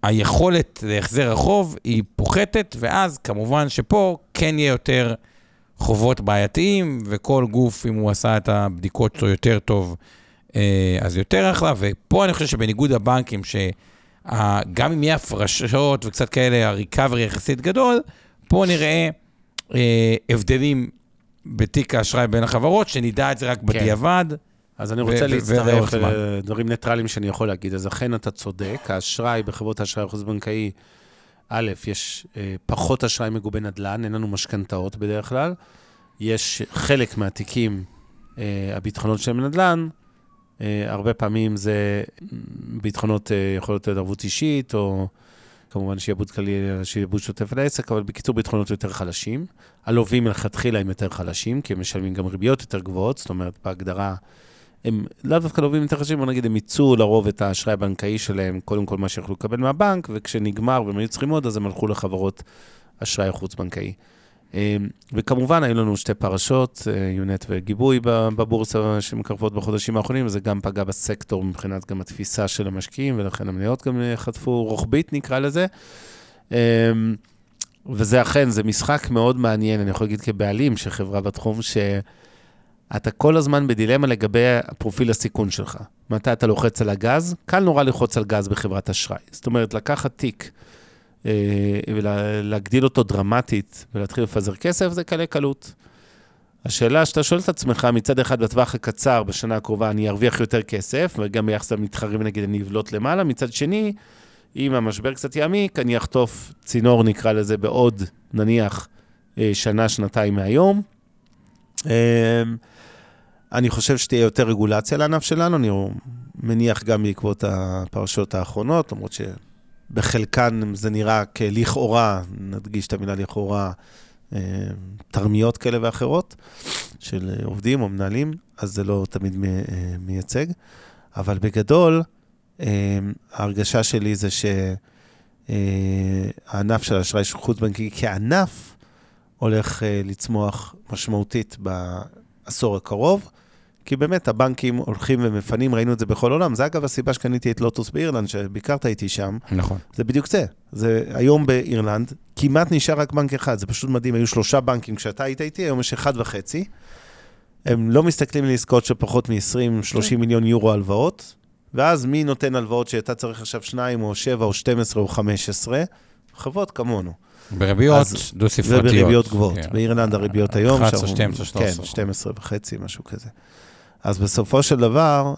היכולת להחזר החוב היא פוחתת, ואז כמובן שפה כן יהיה יותר חובות בעייתיים, וכל גוף, אם הוא עשה את הבדיקות שלו יותר טוב, אז יותר אחלה, ופה אני חושב שבניגוד הבנקים, שגם אם יהיה הפרשות וקצת כאלה, הריקאברי יחסית גדול, פה נראה הבדלים בתיק האשראי בין החברות, שנדע את זה רק בדיעבד. אז אני רוצה להצטרף לדברים ניטרליים שאני יכול להגיד. אז אכן אתה צודק, האשראי בחברות האשראי החוץ-בנקאי, א', יש פחות אשראי מגובה נדל"ן, אין לנו משכנתאות בדרך כלל, יש חלק מהתיקים, הביטחונות של נדל"ן, הרבה פעמים זה ביטחונות יכול להיות ערבות אישית, או כמובן שיעבוד כללי, שיעבוד שוטף לעסק, אבל בקיצור ביטחונות יותר חלשים. הלווים מלכתחילה הם יותר חלשים, כי הם משלמים גם ריביות יותר גבוהות, זאת אומרת, בהגדרה, הם לאו דווקא לווים יותר חלשים, בוא נגיד, הם ייצאו לרוב את האשראי הבנקאי שלהם, קודם כל מה שיכולו לקבל מהבנק, וכשנגמר והם היו צריכים עוד, אז הם הלכו לחברות אשראי חוץ-בנקאי. וכמובן, היו לנו שתי פרשות, יונט וגיבוי בבורסה שמקרבות בחודשים האחרונים, וזה גם פגע בסקטור מבחינת גם התפיסה של המשקיעים, ולכן המניות גם חטפו רוחבית, נקרא לזה. וזה אכן, זה משחק מאוד מעניין, אני יכול להגיד כבעלים של חברה בתחום, שאתה כל הזמן בדילמה לגבי הפרופיל הסיכון שלך. מתי אתה לוחץ על הגז? קל נורא ללחוץ על גז בחברת אשראי. זאת אומרת, לקחת תיק, ולהגדיל אותו דרמטית, ולהתחיל לפזר כסף, זה קלה קלות. השאלה שאתה שואל את עצמך, מצד אחד בטווח הקצר, בשנה הקרובה אני ארוויח יותר כסף, וגם ביחס למתחרים נגיד אני אבלוט למעלה, מצד שני, אם המשבר קצת יעמיק, אני אחטוף צינור, נקרא לזה, בעוד, נניח, שנה, שנתיים מהיום. אני חושב שתהיה יותר רגולציה לענף שלנו, אני מניח גם בעקבות הפרשות האחרונות, למרות שבחלקן זה נראה כלכאורה, נדגיש את המילה לכאורה, תרמיות כאלה ואחרות, של עובדים או מנהלים, אז זה לא תמיד מייצג. אבל בגדול, ההרגשה שלי זה שהענף של האשראי חוץ-בנקאי כענף הולך לצמוח משמעותית בעשור הקרוב, כי באמת הבנקים הולכים ומפנים, ראינו את זה בכל עולם. זה אגב הסיבה שקניתי את לוטוס באירלנד, שביקרת איתי שם. נכון. זה בדיוק זה. זה היום באירלנד, כמעט נשאר רק בנק אחד. זה פשוט מדהים. היו שלושה בנקים כשאתה היית איתי, היום יש אחד וחצי. הם לא מסתכלים לעסקאות של פחות מ-עשרים שלושים מיליון יורו הלוואות, ואז מי נותן הלוואות שאתה צריך עכשיו שניים או שבע או שתים עשרה או חמש עשרה? חברות כמונו. בריביות דו-ספרתיות. ובריביות גבוהות. באירלנד הריביות היום. אחת עשרה, שתים עשרה, שלוש עשרה. כן, שתים עשרה וחצי, משהו כזה. אז בסופו של דבר,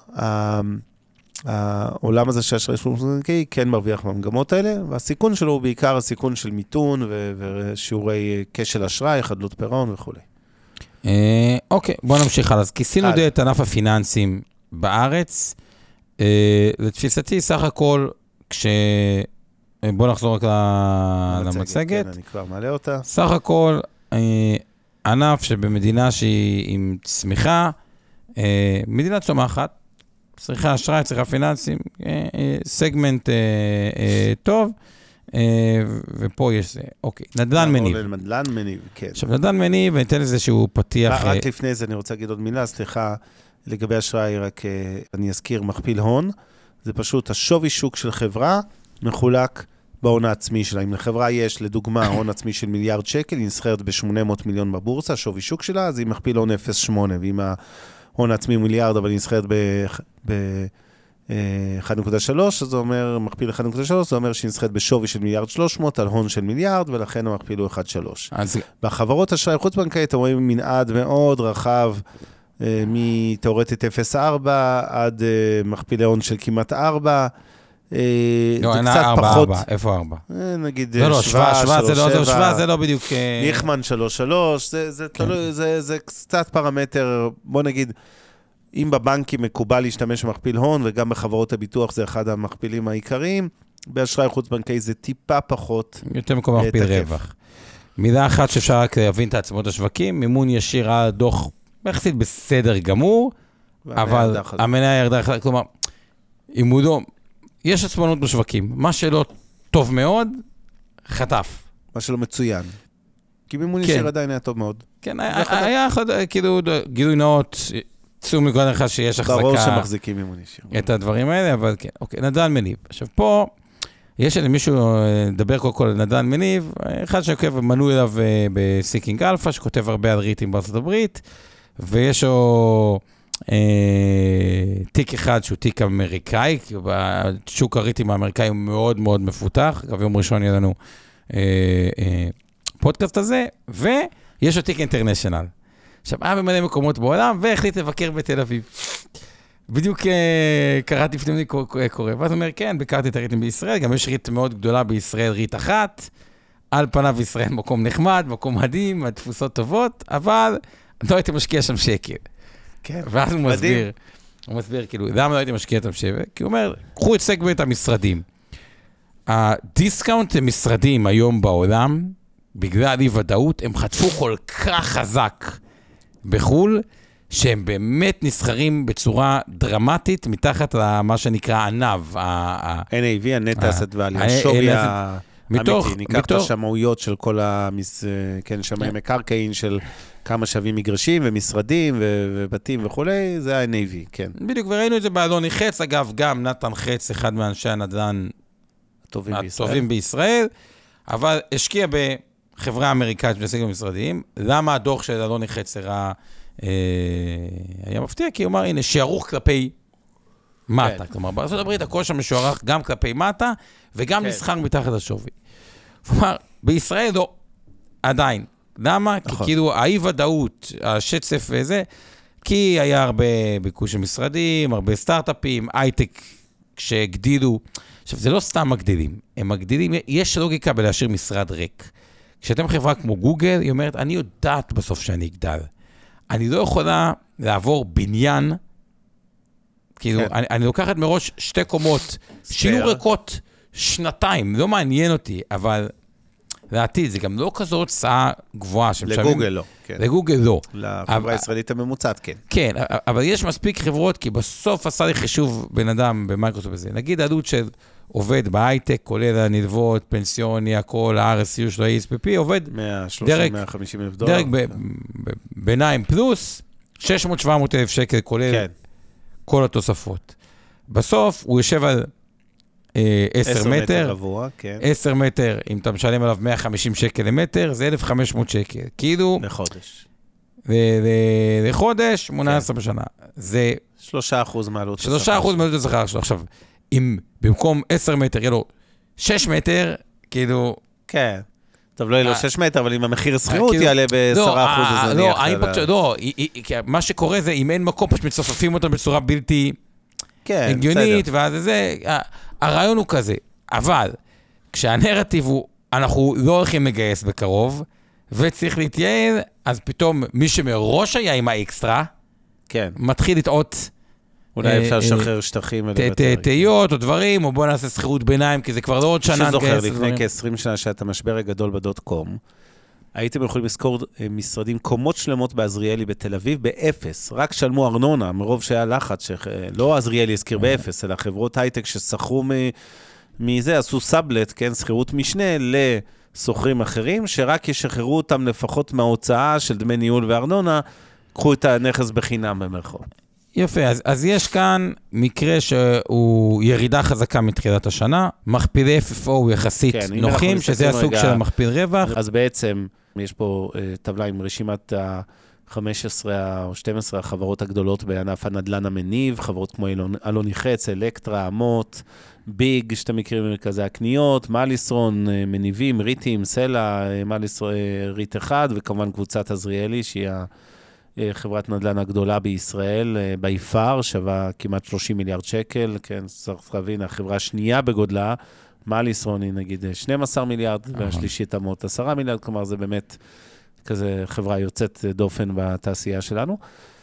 העולם הזה שהאשראי חוץ-בנקאי כן מרוויח מהמגמות האלה, והסיכון שלו הוא בעיקר הסיכון של מיתון ושיעורי כשל אשראי, חדלות פירעון וכו'. אוקיי, בוא נמשיך הלאה. אז כיסינו די את ענף הפיננסים בארץ. לתפיסתי, סך הכל, כש... בוא נחזור רק למצגת. כן, אני כבר מעלה אותה. סך הכל, ענף שבמדינה שהיא עם צמיחה, מדינה צומחת, צריכה אשראי, צריכה פיננסים, סגמנט טוב, ופה יש זה, אוקיי, נדל"ן מניב. נדל"ן מניב, כן. עכשיו, נדל"ן מניב, אני אתן לזה שהוא פתיח... רק לפני זה אני רוצה להגיד עוד מילה, סליחה, לגבי אשראי, רק אני אזכיר מכפיל הון, זה פשוט השווי שוק של חברה מחולק בהון העצמי שלה. אם לחברה יש, לדוגמה, הון עצמי של מיליארד שקל, היא נסחרת ב-שמונה מאות מיליון בבורסה, השווי שוק שלה, אז היא מכפיל הון אפס נקודה שמונה, ואם ההון העצמי מיליארד, אבל היא נסחרת ב-אחת נקודה שלוש, אז זה אומר, מכפיל אחת נקודה שלוש, זה אומר שהיא נסחרת בשווי של מיליארד שלוש מאות, על הון של מיליארד, ולכן המכפיל הוא אחת נקודה שלוש. אז... בחברות אשראי חוץ-בנקאית, אתם רואים מנעד מאוד רחב, מתיאורטית אפס נקודה ארבע עד מכפילי הון של כמעט ארבע, לא, אינה ארבע, ארבע, איפה ארבע? נגיד שווה, שווה, זה לא בדיוק... ניחמן שלוש שלוש, זה קצת פרמטר, בוא נגיד, אם בבנקים מקובל להשתמש במכפיל הון, וגם בחברות הביטוח זה אחד המכפילים העיקריים, באשראי חוץ-בנקאי זה טיפה פחות. יותר מקום מכפיל רווח. מילה אחת שאפשר רק להבין את העצמות השווקים, מימון ישיר על דוח יחסית בסדר גמור, אבל המניה ירדה, כלומר, עימודו, יש עצמנות בשווקים, מה שלא טוב מאוד, חטף. מה שלא מצוין. כי מימון ישיר עדיין היה טוב מאוד. כן, היה כאילו גילוי נאות, צום מגוון אחד שיש החזקה. ברור שמחזיקים מימון ישיר. את הדברים האלה, אבל כן. אוקיי, נדל"ן מניב. עכשיו פה, יש איזה מישהו, מדבר קודם כל על נדל"ן מניב, אחד שעוקב מנוי אליו בסיקינג אלפא, שכותב הרבה על ריטים בארצות הברית, ויש לו אה, תיק אחד שהוא תיק אמריקאי, כי השוק הריטים האמריקאי הוא מאוד מאוד מפותח, אגב יום ראשון יהיה לנו אה, אה, פודקאסט הזה, ויש לו תיק אינטרנשיונל. עכשיו, היה במלא מקומות בעולם, והחליט לבקר בתל אביב. בדיוק קראתי פתאום לי קורא, ואז אומר, כן, ביקרתי את הריטים בישראל, גם יש ריט מאוד גדולה בישראל, ריט אחת, על פניו ישראל מקום נחמד, מקום מדהים, התפוסות טובות, אבל לא הייתי משקיע שם שקל. כן, ואז הוא מסביר, הוא מסביר, כאילו, למה לא הייתי משקיע שם שקל? כי הוא אומר, קחו את סגמנט המשרדים. הדיסקאונט למשרדים היום בעולם, בגלל אי ודאות, הם חטפו כל כך חזק בחול, שהם באמת נסחרים בצורה דרמטית מתחת למה שנקרא ענב. N A V, ה-Net Asset Value, השווי האמיתי. ניקח את השמאויות של כל השמאי מקרקעין של כמה שווים מגרשים ומשרדים ובתים וכו', זה ה-N A V, כן. בדיוק, וראינו את זה באלוני חץ, אגב, גם נתן חץ, אחד מאנשי הנדל"ן הטובים בישראל, אבל השקיע בחברה אמריקאית של סגל משרדיים. למה הדוח של אלוני חץ הראה היה מפתיע, כי הוא אמר, הנה, שערוך כלפי מטה. כלומר, בארצות הברית, הכל שם משוערך גם כלפי מטה, וגם נסחר מתחת לשווי. הוא אמר, בישראל לא, עדיין. למה? כי כאילו, האי-ודאות, השצף וזה, כי היה הרבה ביקוש של משרדים, הרבה סטארט-אפים, הייטק שהגדילו. עכשיו, זה לא סתם מגדילים, הם מגדילים, יש לוגיקה בלהשאיר משרד ריק. כשאתם חברה כמו גוגל, היא אומרת, אני יודעת בסוף שאני אגדל. אני לא יכולה לעבור בניין, כאילו, כן. אני, אני לוקחת מראש שתי קומות, שיהיו ריקות שנתיים, לא מעניין אותי, אבל לעתיד, זה גם לא כזו הוצאה גבוהה. לגוגל לא. כן. לגוגל לא. לחברה הישראלית הממוצעת, כן. כן, אבל יש מספיק חברות, כי בסוף עשה לי חישוב בן אדם במייקרוסופט הזה. נגיד עלות של עובד בהייטק, כולל הנלוות, פנסיוני, הכל, ה-אר אס יו של ה-אי אס פי פי, עובד מאה שלושים עד מאה חמישים אלף דולר. דרג ביניים פלוס, שש מאות שבע מאות אלף שקל, כולל כל התוספות. בסוף הוא יושב על עשר מטר, רבוע, כן. עשר מטר, אם אתה משלם עליו מאה וחמישים שקל למטר, זה אלף וחמש מאות שקל. כאילו... לחודש. לחודש, שמונה עשרה בשנה. זה... שלושה אחוז מעלות השכר. שלושה אחוז מעלות השכר שלו. עכשיו, אם במקום עשר מטר יהיה לו שש מטר, כאילו... כן. טוב, לא יהיה לו שש מטר, אבל אם המחיר השכירות יעלה ב-עשרה אחוז, אז אני אחלה. לא, מה שקורה זה, אם אין מקום, פשוט מצופפים אותם בצורה בלתי הגיונית, ואז זה... הרעיון הוא כזה, אבל כשהנרטיב הוא, אנחנו לא הולכים לגייס בקרוב, וצריך להתייעל, אז פתאום מי שמראש היה עם האקסטרה, כן. מתחיל לטעות. אולי אפשר לשחרר שטחים. תהיות או דברים, או בוא נעשה שכירות ביניים, כי זה כבר לא עוד שנה. שזוכר, לפני כ-עשרים שנה שהיה את המשבר הגדול בדוט קום, הייתם יכולים לזכור משרדים, קומות שלמות בעזריאלי בתל אביב, באפס. רק שלמו ארנונה, מרוב שהיה לחץ, לא עזריאלי הזכיר באפס, אלא חברות הייטק ששכרו מזה, עשו סאבלט, כן, שכירות משנה לסוחרים אחרים, שרק ישחררו אותם לפחות מההוצאה של דמי ניהול וארנונה, קחו את הנכס בחינם במרחוב. יפה, אז, אז יש כאן מקרה שהוא ירידה חזקה מתחילת השנה, מכפילי אף אף או יחסית כן, נוחים, שזה הסוג רגע, של המכפיל רווח. אז בעצם יש פה uh, טבלה עם רשימת ה-חמש עשרה או שתים עשרה החברות הגדולות בענף הנדל"ן המניב, חברות כמו אלוני חץ, אלקטרה, אמות, ביג, שאתם מכירים במרכזי הקניות, מליסרון, מניבים, ריטים, סלע, מליסרון, ריט אחד, וכמובן קבוצת עזריאלי, שהיא חברת נדל"ן הגדולה בישראל, ביפר, שווה כמעט שלושים מיליארד שקל, כן, צריך להבין, החברה השנייה בגודלה, מליסרון היא נגיד שנים עשר מיליארד, והשלישית אמות עשרה מיליארד, כלומר זה באמת כזה חברה יוצאת דופן בתעשייה שלנו.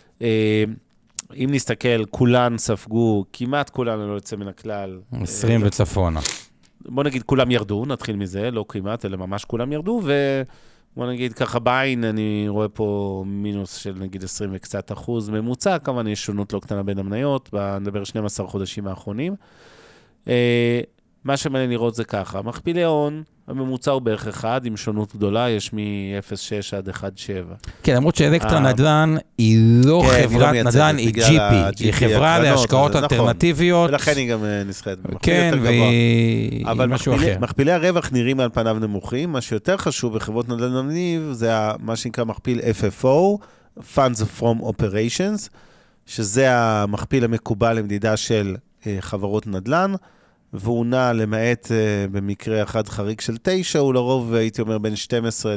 אם נסתכל, כולן ספגו, כמעט כולן לא יוצא מן הכלל. עשרים וצפונה. בוא נגיד כולם ירדו, נתחיל מזה, לא כמעט, אלא ממש כולם ירדו, ו... בוא נגיד ככה בעין, אני רואה פה מינוס של נגיד עשרים וקצת אחוז ממוצע, כמובן יש שונות לא קטנה בין המניות, נדבר שנים עשר חודשים האחרונים. מה שמעניין לראות זה ככה, מכפילי הון, הממוצע הוא בערך אחד, עם שונות גדולה, יש מ-אפס נקודה שש עד אחת נקודה שבע. כן, למרות שאלקטרה נדל"ן היא לא חברת נדל"ן, היא ג'י פי, היא חברה להשקעות אלטרנטיביות. ולכן היא גם נסחרת. כן, והיא משהו אחר. אבל מכפילי הרווח נראים על פניו נמוכים, מה שיותר חשוב בחברות נדל"ן מניב, זה מה שנקרא מכפיל אף אף או, Funds from Operations, שזה המכפיל המקובל למדידה של חברות נדל"ן, והוא נע למעט במקרה אחד חריג של תשע, הוא לרוב הייתי אומר בין שתים עשרה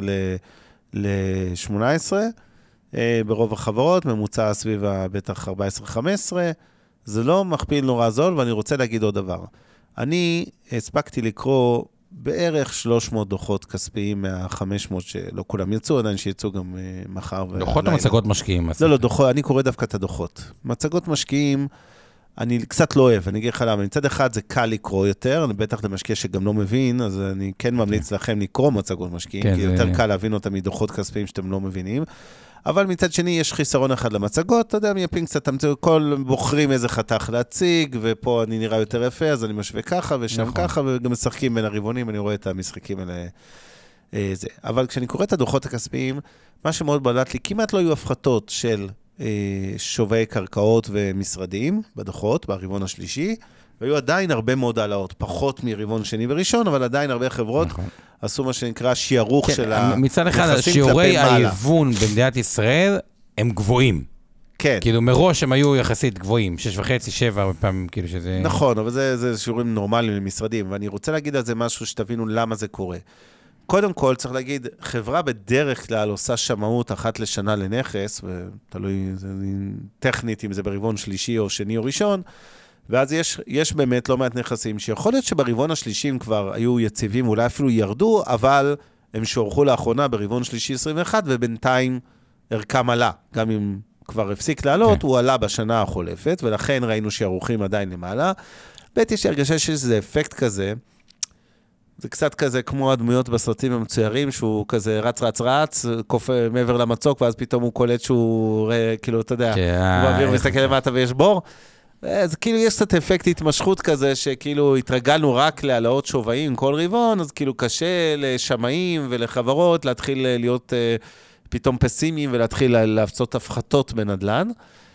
ל-שמונה עשרה, ברוב החברות, ממוצע סביב בטח ארבע עשרה חמש עשרה, זה לא מכפיל נורא זול, ואני רוצה להגיד עוד דבר. אני הספקתי לקרוא בערך שלוש מאות דוחות כספיים מה-חמש מאות שלא כולם יצאו, עדיין שיצאו גם מחר. דוחות או מצגות משקיעים? לא, לא, דוחות, אני קורא דווקא את הדוחות. מצגות משקיעים, אני קצת לא אוהב, אני אגיד לך למה, מצד אחד זה קל לקרוא יותר, אני בטח למשקיע שגם לא מבין, אז אני כן ממליץ לכם לקרוא מצגות משקיעים, כי יותר קל להבין אותם מדוחות כספיים שאתם לא מבינים, אבל מצד שני יש חיסרון אחד למצגות, אתה יודע, מייפים קצת, כל בוחרים איזה חתך להציג, ופה אני נראה יותר יפה, אז אני משווה ככה ושם ככה, וגם משחקים בין הרבעונים, אני רואה את המשחקים האלה, זה. אבל כשאני קורא את הדוחות הכספיים, מה שמאוד בלט לי, כמעט לא היו הפחתות של שווי קרקעות ומשרדים בדוחות, ברבעון השלישי, והיו עדיין הרבה מאוד העלאות, פחות מרבעון שני וראשון, אבל עדיין הרבה חברות עשו מה שנקרא שיערוך של היחסים כלפי מעלה. מצד אחד, שיעורי ההיוון במדינת ישראל הם גבוהים. כן. כאילו מראש הם היו יחסית גבוהים, שש וחצי, שבע, פעמים כאילו שזה... נכון, אבל זה, זה שיעורים נורמליים למשרדים, ואני רוצה להגיד על זה משהו שתבינו למה זה קורה. קודם כל, צריך להגיד, חברה בדרך כלל עושה שמאות אחת לשנה לנכס, ותלוי, זה טכנית, אם זה ברבעון שלישי או שני או ראשון, ואז יש, יש באמת לא מעט נכסים, שיכול להיות שברבעון השלישי הם כבר היו יציבים, אולי אפילו ירדו, אבל הם שורחו לאחרונה ברבעון שלישי עשרים ואחת, ובינתיים ערכם עלה. גם אם כבר הפסיק לעלות, הוא עלה בשנה החולפת, ולכן ראינו שערוכים עדיין למעלה. בית יש הרגשה שזה אפקט כזה, זה קצת כזה כמו הדמויות בסרטים המצוירים, שהוא כזה רץ, רץ, רץ, קוף מעבר למצוק, ואז פתאום הוא קולט שהוא, כאילו, אתה יודע, הוא באוויר מסתכל למטה ויש בור. אז כאילו יש קצת אפקט התמשכות כזה, שכאילו התרגלנו רק להעלאות שווים כל רבעון, אז כאילו קשה לשמאים ולחברות להתחיל להיות פתאום פסימיים, ולהתחיל להפצות הפחתות בנדלן.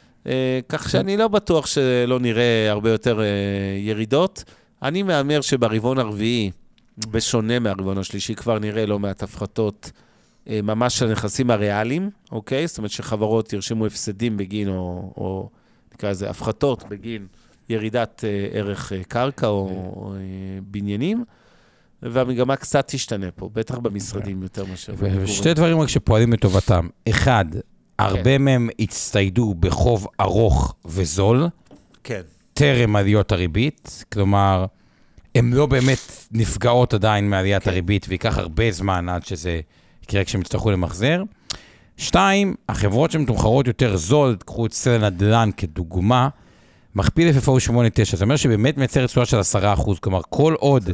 כך שאני לא בטוח שלא נראה הרבה יותר ירידות. אני מאמר שברבעון הרביעי, בשונה מהרבעון השלישי, כבר נראה לא מעט הפחתות ממש של נכסים הריאליים, אוקיי? זאת אומרת שחברות ירשמו הפסדים בגין, או, או נקרא לזה, הפחתות בגין ירידת ערך קרקע או, או בניינים, והמגמה קצת תשתנה פה, בטח במשרדים יותר מאשר. ושתי דברים רק שפועלים לטובתם. אחד, הרבה מהם הצטיידו בחוב ארוך וזול, כן. טרם עליות הריבית, כלומר, הן לא באמת נפגעות עדיין מעליית הריבית, ויקח הרבה זמן עד שזה יקרה כשהם יצטרכו למחזר. שתיים, החברות שמתומחרות יותר זול, קחו את סל נדל"ן כדוגמה, מכפיל אף אף או שמונה תשע, זאת אומרת שבאמת מייצר תשואה של עשרה אחוז, כלומר כל עוד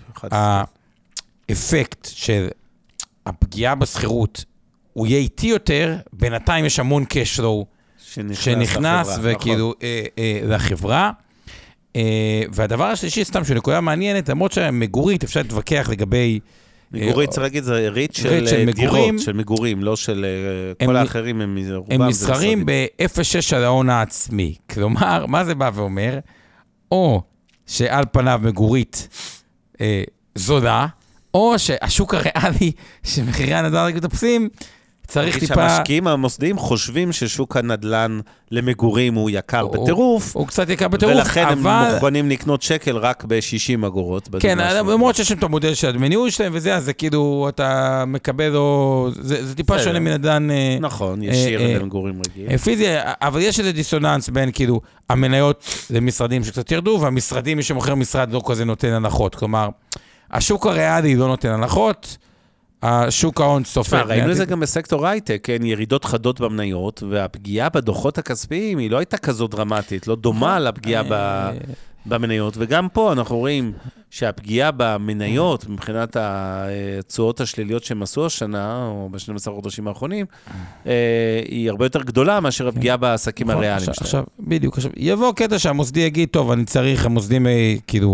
האפקט של הפגיעה בסחירות הוא יהיה איטי יותר, בינתיים יש המון קשלו שנכנס וכאילו לחברה. והדבר השלישי, סתם שנקודה מעניינת, למרות שהמגורית אפשר להתווכח לגבי... מגורית, צריך להגיד, זה ריט של דירות, של מגורים, לא של כל האחרים, הם רובם. הם נסחרים ב-אפס נקודה שש על ההון העצמי. כלומר, מה זה בא ואומר? או שעל פניו מגורית זולה, או שהשוק הריאלי שמחירי הנדל"ן רק מטפסים, צריך טיפה... שהמשקיעים המוסדיים חושבים ששוק הנדל"ן למגורים הוא יקר בטירוף. הוא קצת יקר בטירוף, ולכן הם מוכנים לקנות שקל רק ב-שישים אגורות. כן, למרות שיש שם את המודל של הדמי ניהול שלהם, וזה, אז זה כאילו, אתה מקבל או... זה טיפה שונה מנדל"ן... נכון, ישיר למגורים רגיל. פיזי, אבל יש איזה דיסוננס בין כאילו המניות למשרדים שקצת ירדו, והמשרדים, מי שמוכר משרד לא כזה נותן הנחות. כלומר, השוק הריאלי לא נותן הנחות, השוק ההון סופר. ראינו את זה גם בסקטור הייטק, כן, ירידות חדות במניות, והפגיעה בדוחות הכספיים היא לא הייתה כזו דרמטית, לא דומה לפגיעה במניות, וגם פה אנחנו רואים שהפגיעה במניות, מבחינת התשואות השליליות שהם עשו השנה, או ב-שנים עשר חודשים האחרונים, היא הרבה יותר גדולה מאשר הפגיעה בעסקים הריאליים שלהם. עכשיו, בדיוק, יבוא קטע שהמוסדי יגיד, טוב, אני צריך, המוסדים כאילו,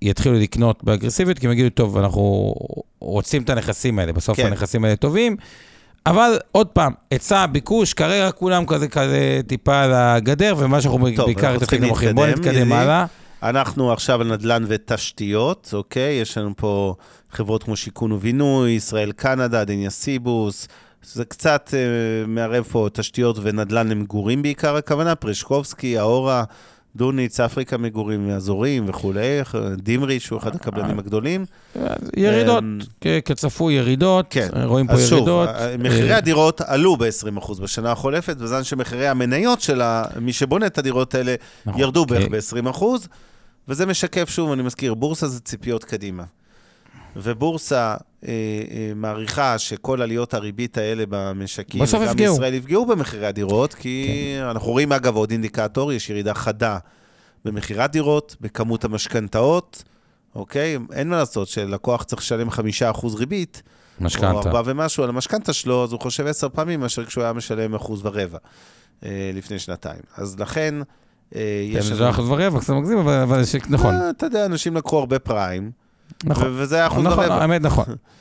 יתחילו לקנות באגרסיביות, כי הם יגידו, טוב, אנחנו רוצים את הנכסים האלה, בסוף כן. הנכסים האלה טובים, אבל עוד פעם, היצע, ביקוש, כרגע כולם כזה, כזה טיפה על הגדר, ומה שאנחנו בעיקר התפקיד המוחים. בואו נתקדם הלאה. אנחנו עכשיו על נדל"ן ותשתיות, אוקיי? יש לנו פה חברות כמו שיכון ובינוי, ישראל קנדה, דניה סיבוס, זה קצת uh, מערב פה תשתיות ונדל"ן למגורים בעיקר הכוונה, פרשקובסקי, האורה, דוניץ, אפריקה מגורים אזורים וכולי, דימרי, שהוא אחד הקבלנים הגדולים. ירידות, כצפו ירידות, רואים פה ירידות. אז שוב, מחירי הדירות עלו ב-עשרים אחוז בשנה החולפת, בזמן שמחירי המניות שלה, מי שבונה את הדירות האלה, ירדו בערך ב-עשרים אחוז, וזה משקף שוב, אני מזכיר, בורסה זה ציפיות קדימה. ובורסה אה, אה, מעריכה שכל עליות הריבית האלה במשקים, בסוף גם יפגעו. ישראל יפגעו במחירי הדירות, כי כן. אנחנו רואים אגב עוד אינדיקטור, יש ירידה חדה במחירת דירות, בכמות המשכנתאות, אוקיי? אין מה לעשות שלקוח צריך לשלם חמישה אחוז ריבית, משכנתה. או ארבע ומשהו על המשכנתה שלו, אז הוא חושב עשר פעמים מאשר כשהוא היה משלם אחוז ורבע אה, לפני שנתיים. אז לכן... אה, יש... זה אחוז ורבע, קצת מגזים, אבל, אבל נכון. אה, אתה יודע, אנשים לקחו הרבה פריים, נכון. וזה היה אחוז נכון, הרבע. האמת נכון.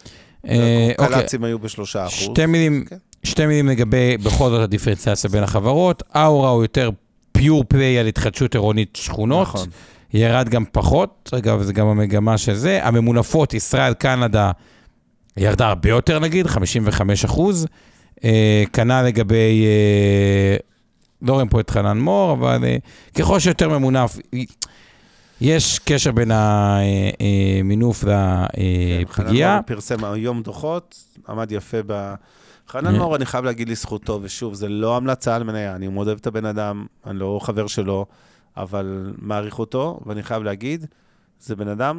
קלצים היו בשלושה אחוז. שתי מילים, שתי מילים לגבי בכל זאת הדיפרנציאציה בין החברות. האורה הוא יותר פיור פליי על התחדשות עירונית שכונות. נכון. ירד גם פחות, אגב, זה גם המגמה של זה. הממונפות, ישראל, קנדה, ירדה הרבה יותר נגיד, חמישים וחמישה אחוז. כנ"ל לגבי, לא רואים פה את חנן מור, אבל ככל שיותר ממונף... יש קשר בין המינוף לפגיעה. פרסם היום דוחות, עמד יפה ב... חנן מור, אני חייב להגיד לזכותו, ושוב, זה לא המלצה על מניה, אני מאוד אוהב את הבן אדם, אני לא חבר שלו, אבל מעריך אותו, ואני חייב להגיד, זה בן אדם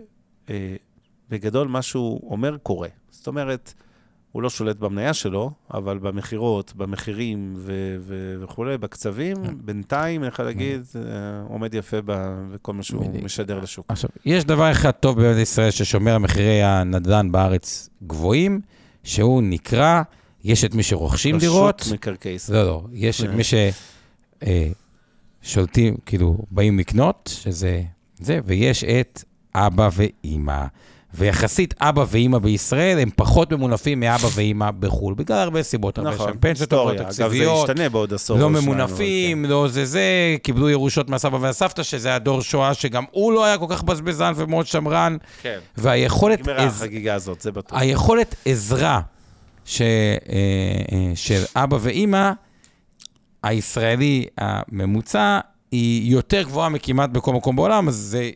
שבגדול מה שהוא אומר קורה. זאת אומרת, הוא לא שולט במניה שלו, אבל במחירות, במחירים ו- ו- וכו', בקצבים, בינתיים, אני יכול להגיד, עומד יפה בכל מה שהוא משדר לשוק. עכשיו, יש דבר אחד טוב במדינת ישראל ששומר מחירי הנדל"ן בארץ גבוהים, שהוא נקרא, יש את מי שרוכשים דירות. רשות מקרקעי ישראל. לא, לא, יש את מי ששולטים, כאילו, באים לקנות, שזה זה, ויש את אבא ואמא. ויחסית אבא ואמא בישראל הם פחות ממונפים מאבא ואמא בחול, בגלל הרבה סיבות. נכון, פנסיות טובות, תקציביות, אגב זה ישתנה בעוד עשור. לא ממונפים, לא זה זה, קיבלו ירושות מהסבא והסבתא, שזה הדור שואה, שגם הוא לא היה כל כך בזבזן ומאוד שמרן. כן. והיכולת... נגמרה החגיגה הזאת, זה בטוח. היכולת עזרה של אבא ואמא, הישראלי הממוצע, היא יותר גבוהה מכמעט בכל מקום בעולם, אז זה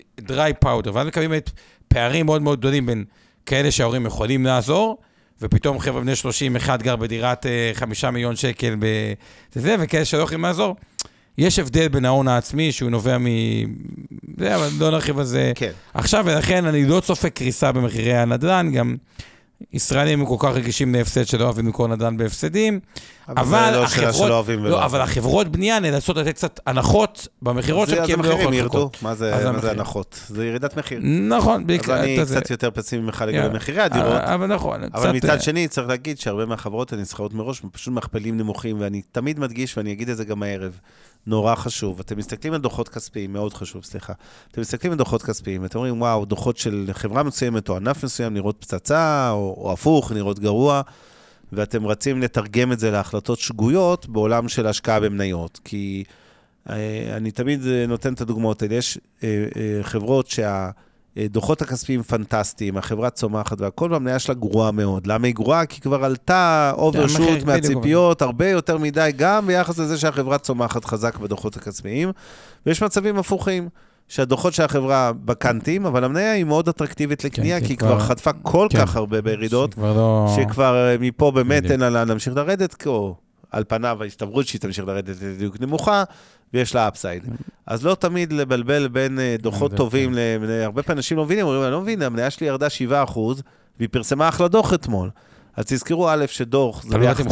dry powder, ואז מקבלים את פערים מאוד מאוד גדולים בין כאלה שההורים יכולים לעזור, ופתאום חבר'ה בני שלושים, אחד גר בדירת חמישה מיליון שקל בזה, וכאלה שלא יכולים לעזור. יש הבדל בין ההון העצמי, שהוא נובע מ... זה, אבל לא נרחיב על זה. כן. עכשיו, ולכן אני לא צופה קריסה במחירי הנדל"ן, גם ישראלים הם כל כך רגישים להפסד שלא אוהבים לקרוא נדל"ן בהפסדים, אבל, לא החברות, לא לא, אבל החברות בנייה ננסות לתת קצת הנחות במחירות שם, כי הם לא יכולים לחכות. מה זה, מה זה הנחות? זה ירידת מחיר. נכון. אז אני קצת יותר פסימי ממך לגבי מחירי הדירות. אבל נכון. אבל מצד שני, צריך להגיד שהרבה מהחברות הנסחרות מראש, פשוט מכפלים נמוכים, ואני תמיד מדגיש, ואני אגיד את זה גם הערב, נורא חשוב. אתם מסתכלים על דוחות כספיים, מאוד חשוב, סליחה. אתם מסתכלים על דוחות כספיים, ואתם אומרים, וואו, דוחות של חברה מסוימת או ענף מסוים נראות פצצה, או, או הפוך, נראות גרוע, ואתם רצים לתרגם את זה להחלטות שגויות בעולם של השקעה במניות. כי אה, אני תמיד נותן את הדוגמאות האלה. יש אה, אה, חברות שהדוחות הכספיים פנטסטיים, החברה צומחת, והכל במניה שלה גרועה מאוד. למה היא גרועה? כי כבר עלתה אוברשוט מהציפיות, הרבה יותר מדי, גם ביחס לזה שהחברה צומחת חזק בדוחות הכספיים. ויש מצבים הפוכים. שהדוחות של החברה בקנטים, אבל המניה היא מאוד אטרקטיבית לקנייה, כי היא כבר חטפה כל כך הרבה בירידות, שכבר מפה באמת אין לה לאן להמשיך לרדת, או על פניו ההסתברות שהיא תמשיך לרדת לדיוק נמוכה, ויש לה אפסייד. אז לא תמיד לבלבל בין דוחות טובים, הרבה פעמים אנשים לא מבינים, אומרים, אני לא מבין, המניה שלי ירדה שבעה אחוז, והיא פרסמה אחלה דוח אתמול. אז תזכרו א' שדוח, זה ביחס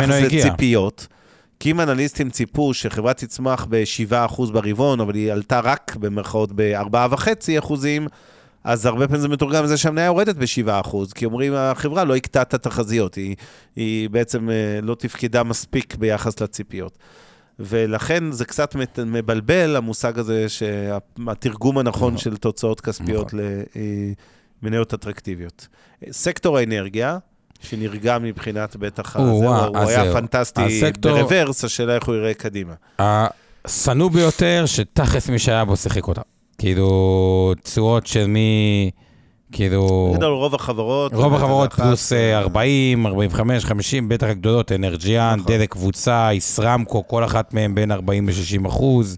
לציפיות, כי אם אנליסטים ציפו שחברה תצמח ב-שבעה אחוז ברבעון, אבל היא עלתה רק במרכאות ב-ארבעה וחצי אחוזים, אז הרבה פעמים זה מתורגם לזה שהמניה יורדת ב-שבעה אחוז, כי אומרים, החברה לא הקטעה את התחזיות, היא, היא בעצם לא תפקדה מספיק ביחס לציפיות. ולכן זה קצת מבלבל, המושג הזה, שהתרגום הנכון של תוצאות כספיות למניות אטרקטיביות. סקטור האנרגיה, שנרגם מבחינת בטח, הוא היה פנטסטי ברוורס, השאלה איך הוא יראה קדימה. הסנו ביותר, שתכלס מי שהיה בו שיחק אותה. כאילו, צורות של מי... כאילו... גדול, רוב החברות... רוב החברות פלוס ארבעים, ארבעים וחמש, חמישים, בטח הגדולות, אנרג'יאן, דלק קבוצה, ישרמקו, כל אחת מהם בין ארבעים ל-שישים אחוז.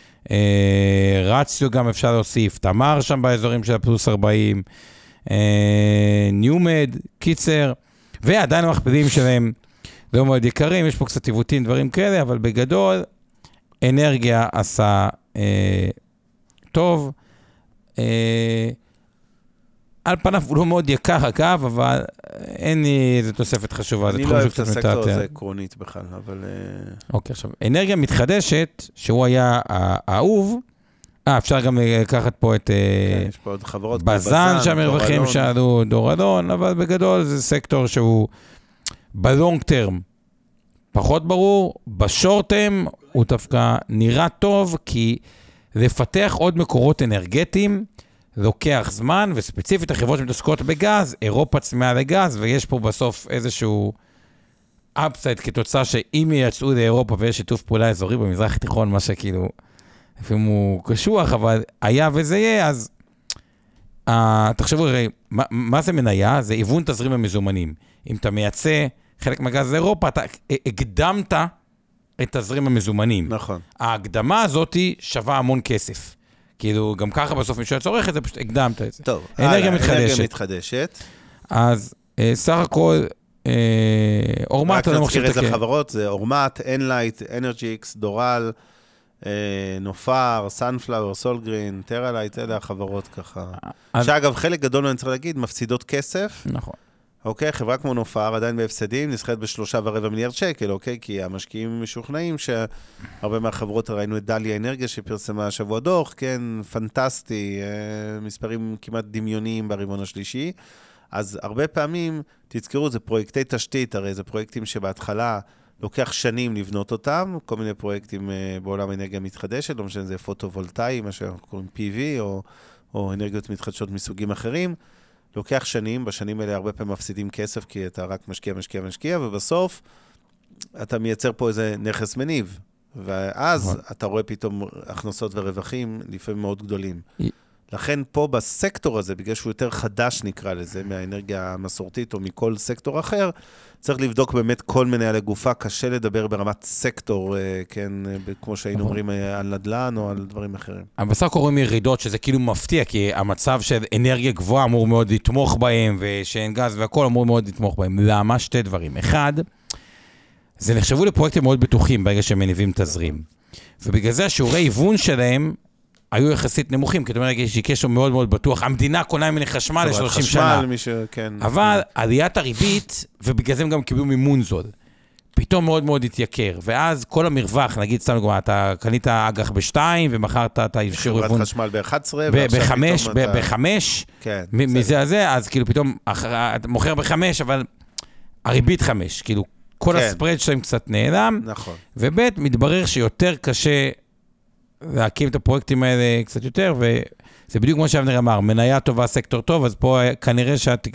רציו גם אפשר להוסיף, תמר שם באזורים של הפלוס ארבעים, ניומד, קיצר, ועדיין המכפלים שלהם לא מאוד יקרים, יש פה קצת עיוותים, דברים כאלה, אבל בגדול, אנרגיה עשה טוב, על פניו הוא לא מאוד יקר, אגב, אבל אין לי איזו תוספת חשובה. אני לא אוהב את הסקטור הזה עקרונית בכלל, אבל... אוקיי, עכשיו, אנרגיה מתחדשת, שהוא היה האהוב, אה, אפשר גם לקחת פה את... יש פה עוד חברות... בזן שהמרווחים שעלו, דורלון, אבל בגדול זה סקטור שהוא בלונג טרם פחות ברור, בשורט טרם הוא דווקא נראה טוב, כי לפתח עוד מקורות אנרגטיים, לוקח זמן, וספציפית החברות שמתעסקות בגז, אירופה צמאה לגז, ויש פה בסוף איזשהו אפסייד כתוצאה שאם יצאו לאירופה ויש שיתוף פעולה אזורי במזרח התיכון, מה שכאילו, לפעמים הוא קשוח, אבל היה וזה יהיה, אז uh, תחשבו, הרי, מה, מה זה מניה? זה איוון תזרים המזומנים. אם אתה מייצא חלק מהגז לאירופה, אתה הקדמת את תזרים המזומנים. נכון. ההקדמה הזאת שווה המון כסף. כאילו, גם ככה בסוף מישהו יצורך את זה, פשוט הקדמת את זה. טוב, אנרגיה מתחדשת. אנרגיה מתחדשת. אז סך הכל, אורמט, רק נזכיר איזה חברות, זה אורמט, אנלייט, אנרג'יקס, דורל, נופר, סנפלאור, סולגרין, טרלייט, אלה החברות ככה. שאגב, חלק גדול, אני צריך להגיד, מפסידות כסף. נכון. אוקיי, חברה כמו נופר, עדיין בהפסדים, נסחרת בשלושה ורבע מיליארד שקל, אוקיי? כי המשקיעים משוכנעים שהרבה מהחברות, ראינו את דליה אנרגיה שפרסמה השבוע דוח, כן, פנטסטי, מספרים כמעט דמיוניים ברבעון השלישי. אז הרבה פעמים, תזכרו, זה פרויקטי תשתית, הרי זה פרויקטים שבהתחלה לוקח שנים לבנות אותם, כל מיני פרויקטים בעולם אנרגיה מתחדשת, לא משנה, זה פוטו-וולטאי, מה שאנחנו קוראים פי וי, או, או אנרגיות מתחדשות מסוגים אחרים. לוקח שנים, בשנים האלה הרבה פעמים מפסידים כסף, כי אתה רק משקיע, משקיע, משקיע, ובסוף אתה מייצר פה איזה נכס מניב, ואז אתה רואה פתאום הכנסות ורווחים לפעמים מאוד גדולים. לכן פה בסקטור הזה, בגלל שהוא יותר חדש נקרא לזה, מהאנרגיה המסורתית או מכל סקטור אחר, צריך לבדוק באמת כל מנהלי גופה, קשה לדבר ברמת סקטור, כן, כמו שהיינו אומרים על נדל"ן או על דברים אחרים. אבל בסך הכל רואים ירידות שזה כאילו מפתיע, כי המצב של אנרגיה גבוהה אמור מאוד לתמוך בהם, ושאין גז והכל אמור מאוד לתמוך בהם. למה? שתי דברים. אחד, זה נחשבו לפרויקטים מאוד בטוחים ברגע שהם מניבים תזרים. ובגלל זה השיעורי היוון שלהם היו יחסית נמוכים, כי זאת אומרת, יש קשר מאוד מאוד בטוח. המדינה קונה ממני חשמל ל-שלושים שנה. אבל עליית הריבית, ובגלל זה הם גם קיבלו מימון זול, פתאום מאוד מאוד התייקר. ואז כל המרווח, נגיד סתם גבוה, אתה קנית אג"ח בשתיים, ומחרת אתה ישיר חברת חשמל ב-אחת עשרה, בחמש, בחמש, מזה הזה, אז כאילו פתאום, אתה מוכר בחמש, אבל הריבית חמש, כאילו כל הספרד שלהם קצת נעלם. נכון. ובית, מתברר שיותר קשה להקים את הפרויקטים האלה קצת יותר, וזה בדיוק כמו שאבנר אמר, מניה טובה, סקטור טוב, אז פה כנראה שאת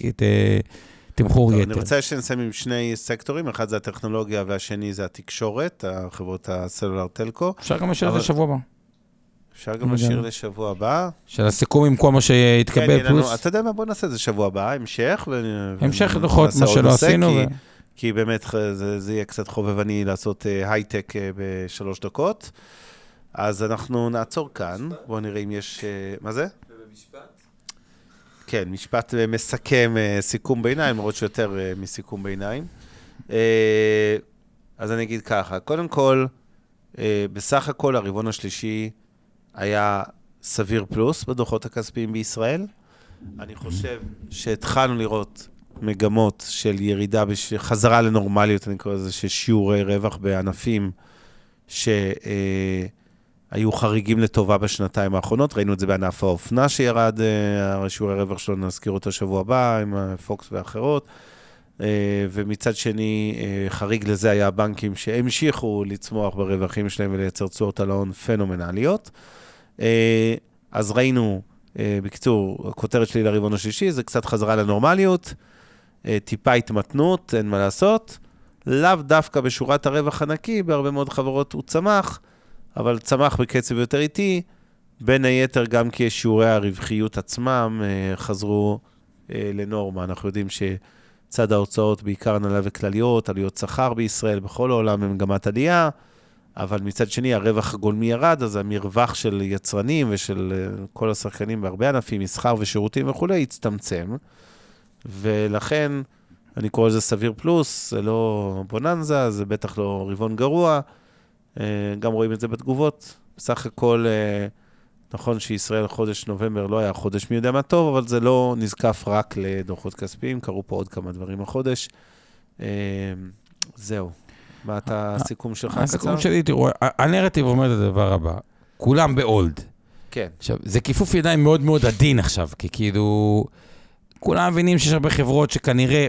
תמחור יתר. אני רוצה שנסיים עם שני סקטורים, אחד זה הטכנולוגיה והשני זה התקשורת, החברות הסלולר טלקו. אפשר גם לשיר לשבוע הבא. אפשר גם לשיר לשבוע הבא. של הסיכום עם כל מה שיתקבל פלוס. אתה יודע מה, בוא נעשה את זה שבוע הבא, המשך. המשך דוחות, מה שלא עשינו. כי באמת זה יהיה קצת חובבני לעשות הייטק בשלוש דקות. אז אנחנו נעצור כאן, בואו נראה אם יש... מה זה? ובמשפט? כן, משפט מסכם, סיכום ביניים, למרות שיותר מסיכום ביניים. אז אני אגיד ככה, קודם כל, בסך הכל הרבעון השלישי היה סביר פלוס בדוחות הכספיים בישראל. אני חושב שהתחלנו לראות מגמות של ירידה, חזרה לנורמליות, אני קורא לזה, של שיעורי רווח בענפים ש... היו חריגים לטובה בשנתיים האחרונות, ראינו את זה בענף האופנה שירד, שיעורי הרווח שלו נזכיר אותו שבוע הבא, עם פוקס ואחרות, ומצד שני, חריג לזה היה הבנקים שהמשיכו לצמוח ברווחים שלהם ולייצר תשואות על ההון פנומנליות. אז ראינו, בקיצור, הכותרת שלי לרבעון השלישי, זה קצת חזרה לנורמליות, טיפה התמתנות, אין מה לעשות, לאו דווקא בשורת הרווח הנקי, בהרבה מאוד חברות הוא צמח, אבל צמח בקצב יותר איטי, בין היתר גם כי שיעורי הרווחיות עצמם חזרו לנורמה. אנחנו יודעים שצד ההוצאות בעיקר הנהלה וכלליות, עלויות שכר בישראל, בכל העולם הם מגמת עלייה, אבל מצד שני הרווח הגולמי ירד, אז המרווח של יצרנים ושל כל השחקנים בהרבה ענפים, מסחר ושירותים וכו', הצטמצם, ולכן אני קורא לזה סביר פלוס, זה לא בוננזה, זה בטח לא רבעון גרוע, גם רואים את זה בתגובות. בסך הכל, נכון שישראל חודש נובמבר לא היה חודש מי יודע מה טוב, אבל זה לא נזקף רק לדוחות כספיים, קראו פה עוד כמה דברים החודש. זהו. מה אתה הסיכום שלך קצר? הסיכום שלי, תראו, הנרטיב אומר את הדבר הבא, כולם באולד. כן. עכשיו, זה כיפוף ידיים מאוד מאוד עדין עכשיו, כי כאילו, כולם מבינים שיש הרבה חברות שכנראה,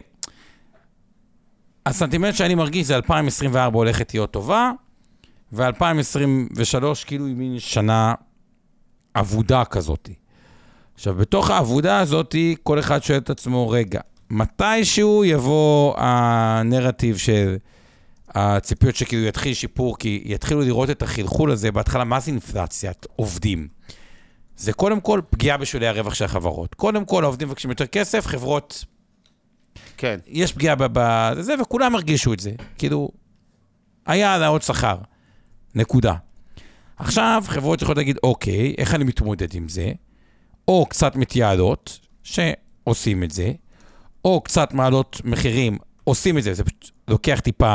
הסנטימנט שאני מרגיש זה אלפיים עשרים וארבע הולכת להיות טובה, ו-אלפיים עשרים ושלוש כאילו היא מין שנה עבודה כזאת. עכשיו, בתוך העבודה הזאת, כל אחד שואל את עצמו, רגע, מתישהו יבוא הנרטיב של הציפיות שכאילו יתחיל שיפור, כי יתחילו לראות את החלחול הזה, בהתחלה מה זה אינפלציית עובדים? זה קודם כל פגיעה בשולי הרווח של החברות. קודם כל, העובדים מבקשים יותר כסף, חברות, כן. יש פגיעה בזה, וכולם הרגישו את זה. כאילו, היה על העוד שכר. נקודה. עכשיו, חברות יכולות להגיד, אוקיי, איך אני מתמודד עם זה? או קצת מתייעלות, שעושים את זה, או קצת מעלות מחירים, עושים את זה, זה לוקח טיפה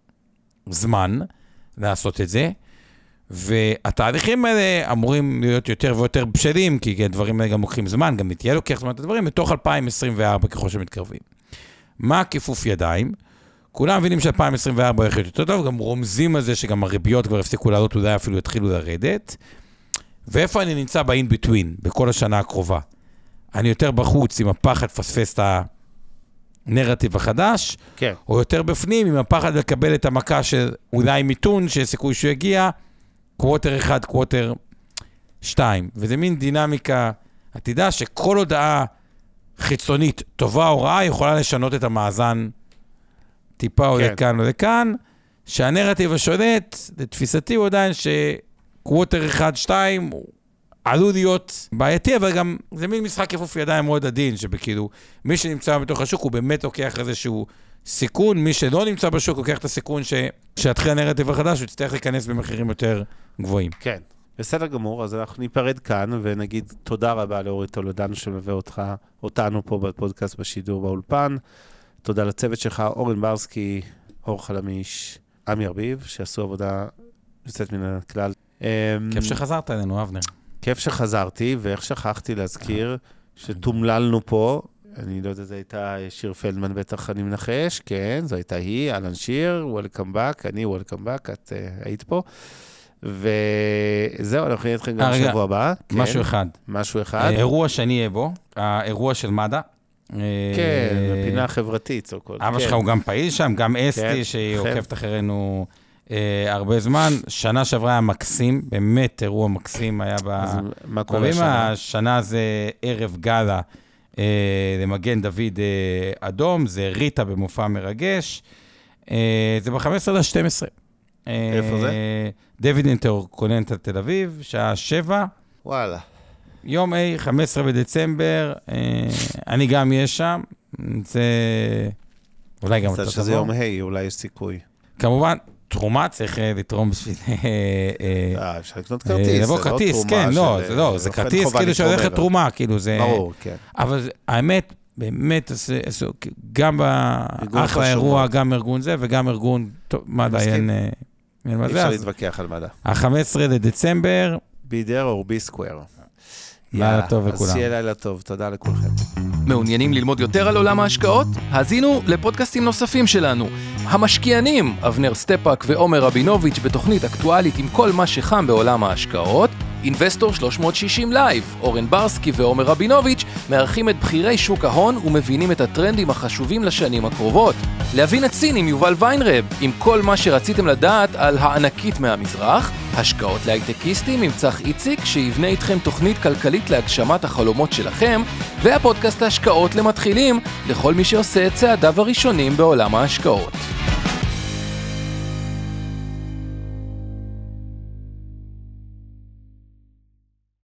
זמן לעשות את זה, והתהליכים האלה אמורים להיות יותר ויותר בשלים, כי הדברים האלה גם לוקחים זמן, גם תהיה לוקח זמן את הדברים, בתוך אלפיים עשרים וארבע ככל שמתקרבים. מה כיפוף ידיים? כולם מבינים ש-אלפיים עשרים וארבע הולך יותר טוב, גם רומזים על זה שגם הריביות כבר הפסיקו לעלות, אולי אפילו יתחילו לרדת. ואיפה אני נמצא ב-in between, בכל השנה הקרובה? אני יותר בחוץ עם הפחד פספס את הנרטיב החדש, כן. או יותר בפנים עם הפחד לקבל את המכה של אולי מיתון, שסיכוי שהוא יגיע, קווטר אחד, קווטר שתיים. וזה מין דינמיקה, אתה יודע שכל הודעה חיצונית טובה או רעה, יכולה לשנות את המאזן טיפה או כן. לכאן או לכאן, שהנרטיב השולט, לתפיסתי הוא עדיין שקווטר אחד, שתיים, עלול להיות בעייתי, אבל גם זה מין משחק כיפוף ידיים מאוד עדין, שבכאילו, מי שנמצא בתוך השוק הוא באמת לוקח איזשהו סיכון, מי שלא נמצא בשוק לוקח את הסיכון ש... שיתחיל הנרטיב החדש, הוא יצטרך להיכנס במחירים יותר גבוהים. כן, בסדר גמור, אז אנחנו ניפרד כאן, ונגיד תודה רבה לאורי טולדנו שמביא אותך, אותנו פה בפודקאסט בשידור באולפן, תודה לצוות שלך, אורן ברסקי, אור חלמיש, עמי ארביב, שעשו עבודה יוצאת מן הכלל. כיף שחזרת אלינו, אבנר. כיף שחזרתי, ואיך שכחתי להזכיר שתומללנו פה, אני לא יודע, זו הייתה שיר פלדמן, בטח אני מנחש, כן, זו הייתה היא, אלן שיר, Welcome back, אני Welcome back, את uh, היית פה, וזהו, אנחנו נהיה אתכם גם שבוע הבא. משהו אחד. משהו אחד. אירוע שאני אהיה בו, האירוע של מד"א. כן, בפינה החברתית. אבא שלך הוא גם פעיל שם, גם אסתי, שהיא עוקבת אחרינו הרבה זמן. שנה שעברה היה מקסים, באמת אירוע מקסים היה ב... מה קורה שנה? השנה זה ערב גלה למגן דוד אדום, זה ריטה במופע מרגש. זה ב-חמישה עשר לשתים עשרה. איפה זה? דוד אינטרקונטיננטל תל אביב, שעה שבע. וואלה. יום A, חמישה עשר בדצמבר, אני גם יש שם, זה... אולי גם אתה תבוא. שזה יום A, אולי יש סיכוי. כמובן, תרומה צריך לתרום בשביל... אה, אפשר לקנות כרטיס. לבוא כרטיס, כן, לא, זה כרטיס כאילו שהולכת תרומה, כאילו זה... ברור, כן. אבל האמת, באמת, גם באחלה אירוע, גם ארגון זה, וגם ארגון, מד"א, אין... אי אפשר להתווכח על מד"א. ה-חמישה עשר לדצמבר. בידר או בי סקוואר. לילה טוב לכולם. אז שיהיה לילה טוב, תודה לכולכם. מעוניינים ללמוד יותר על עולם ההשקעות? האזינו לפודקאסטים נוספים שלנו. המשקיענים, אבנר סטפאק ועומר רבינוביץ' בתוכנית אקטואלית עם כל מה שחם בעולם ההשקעות. אינבסטור שלוש מאות שישים לייב, אורן ברסקי ועומר רבינוביץ' מארחים את בחירי שוק ההון ומבינים את הטרנדים החשובים לשנים הקרובות. להבין את סין עם יובל ויינרב, עם כל מה שרציתם לדעת על הענקית מהמזרח, השקעות להייטקיסטים עם צח איציק שיבנה איתכם תוכנית כלכלית להגשמת החלומות שלכם, והפודקאסט ההשקעות למתחילים לכל מי שעושה את צעדיו הראשונים בעולם ההשקעות.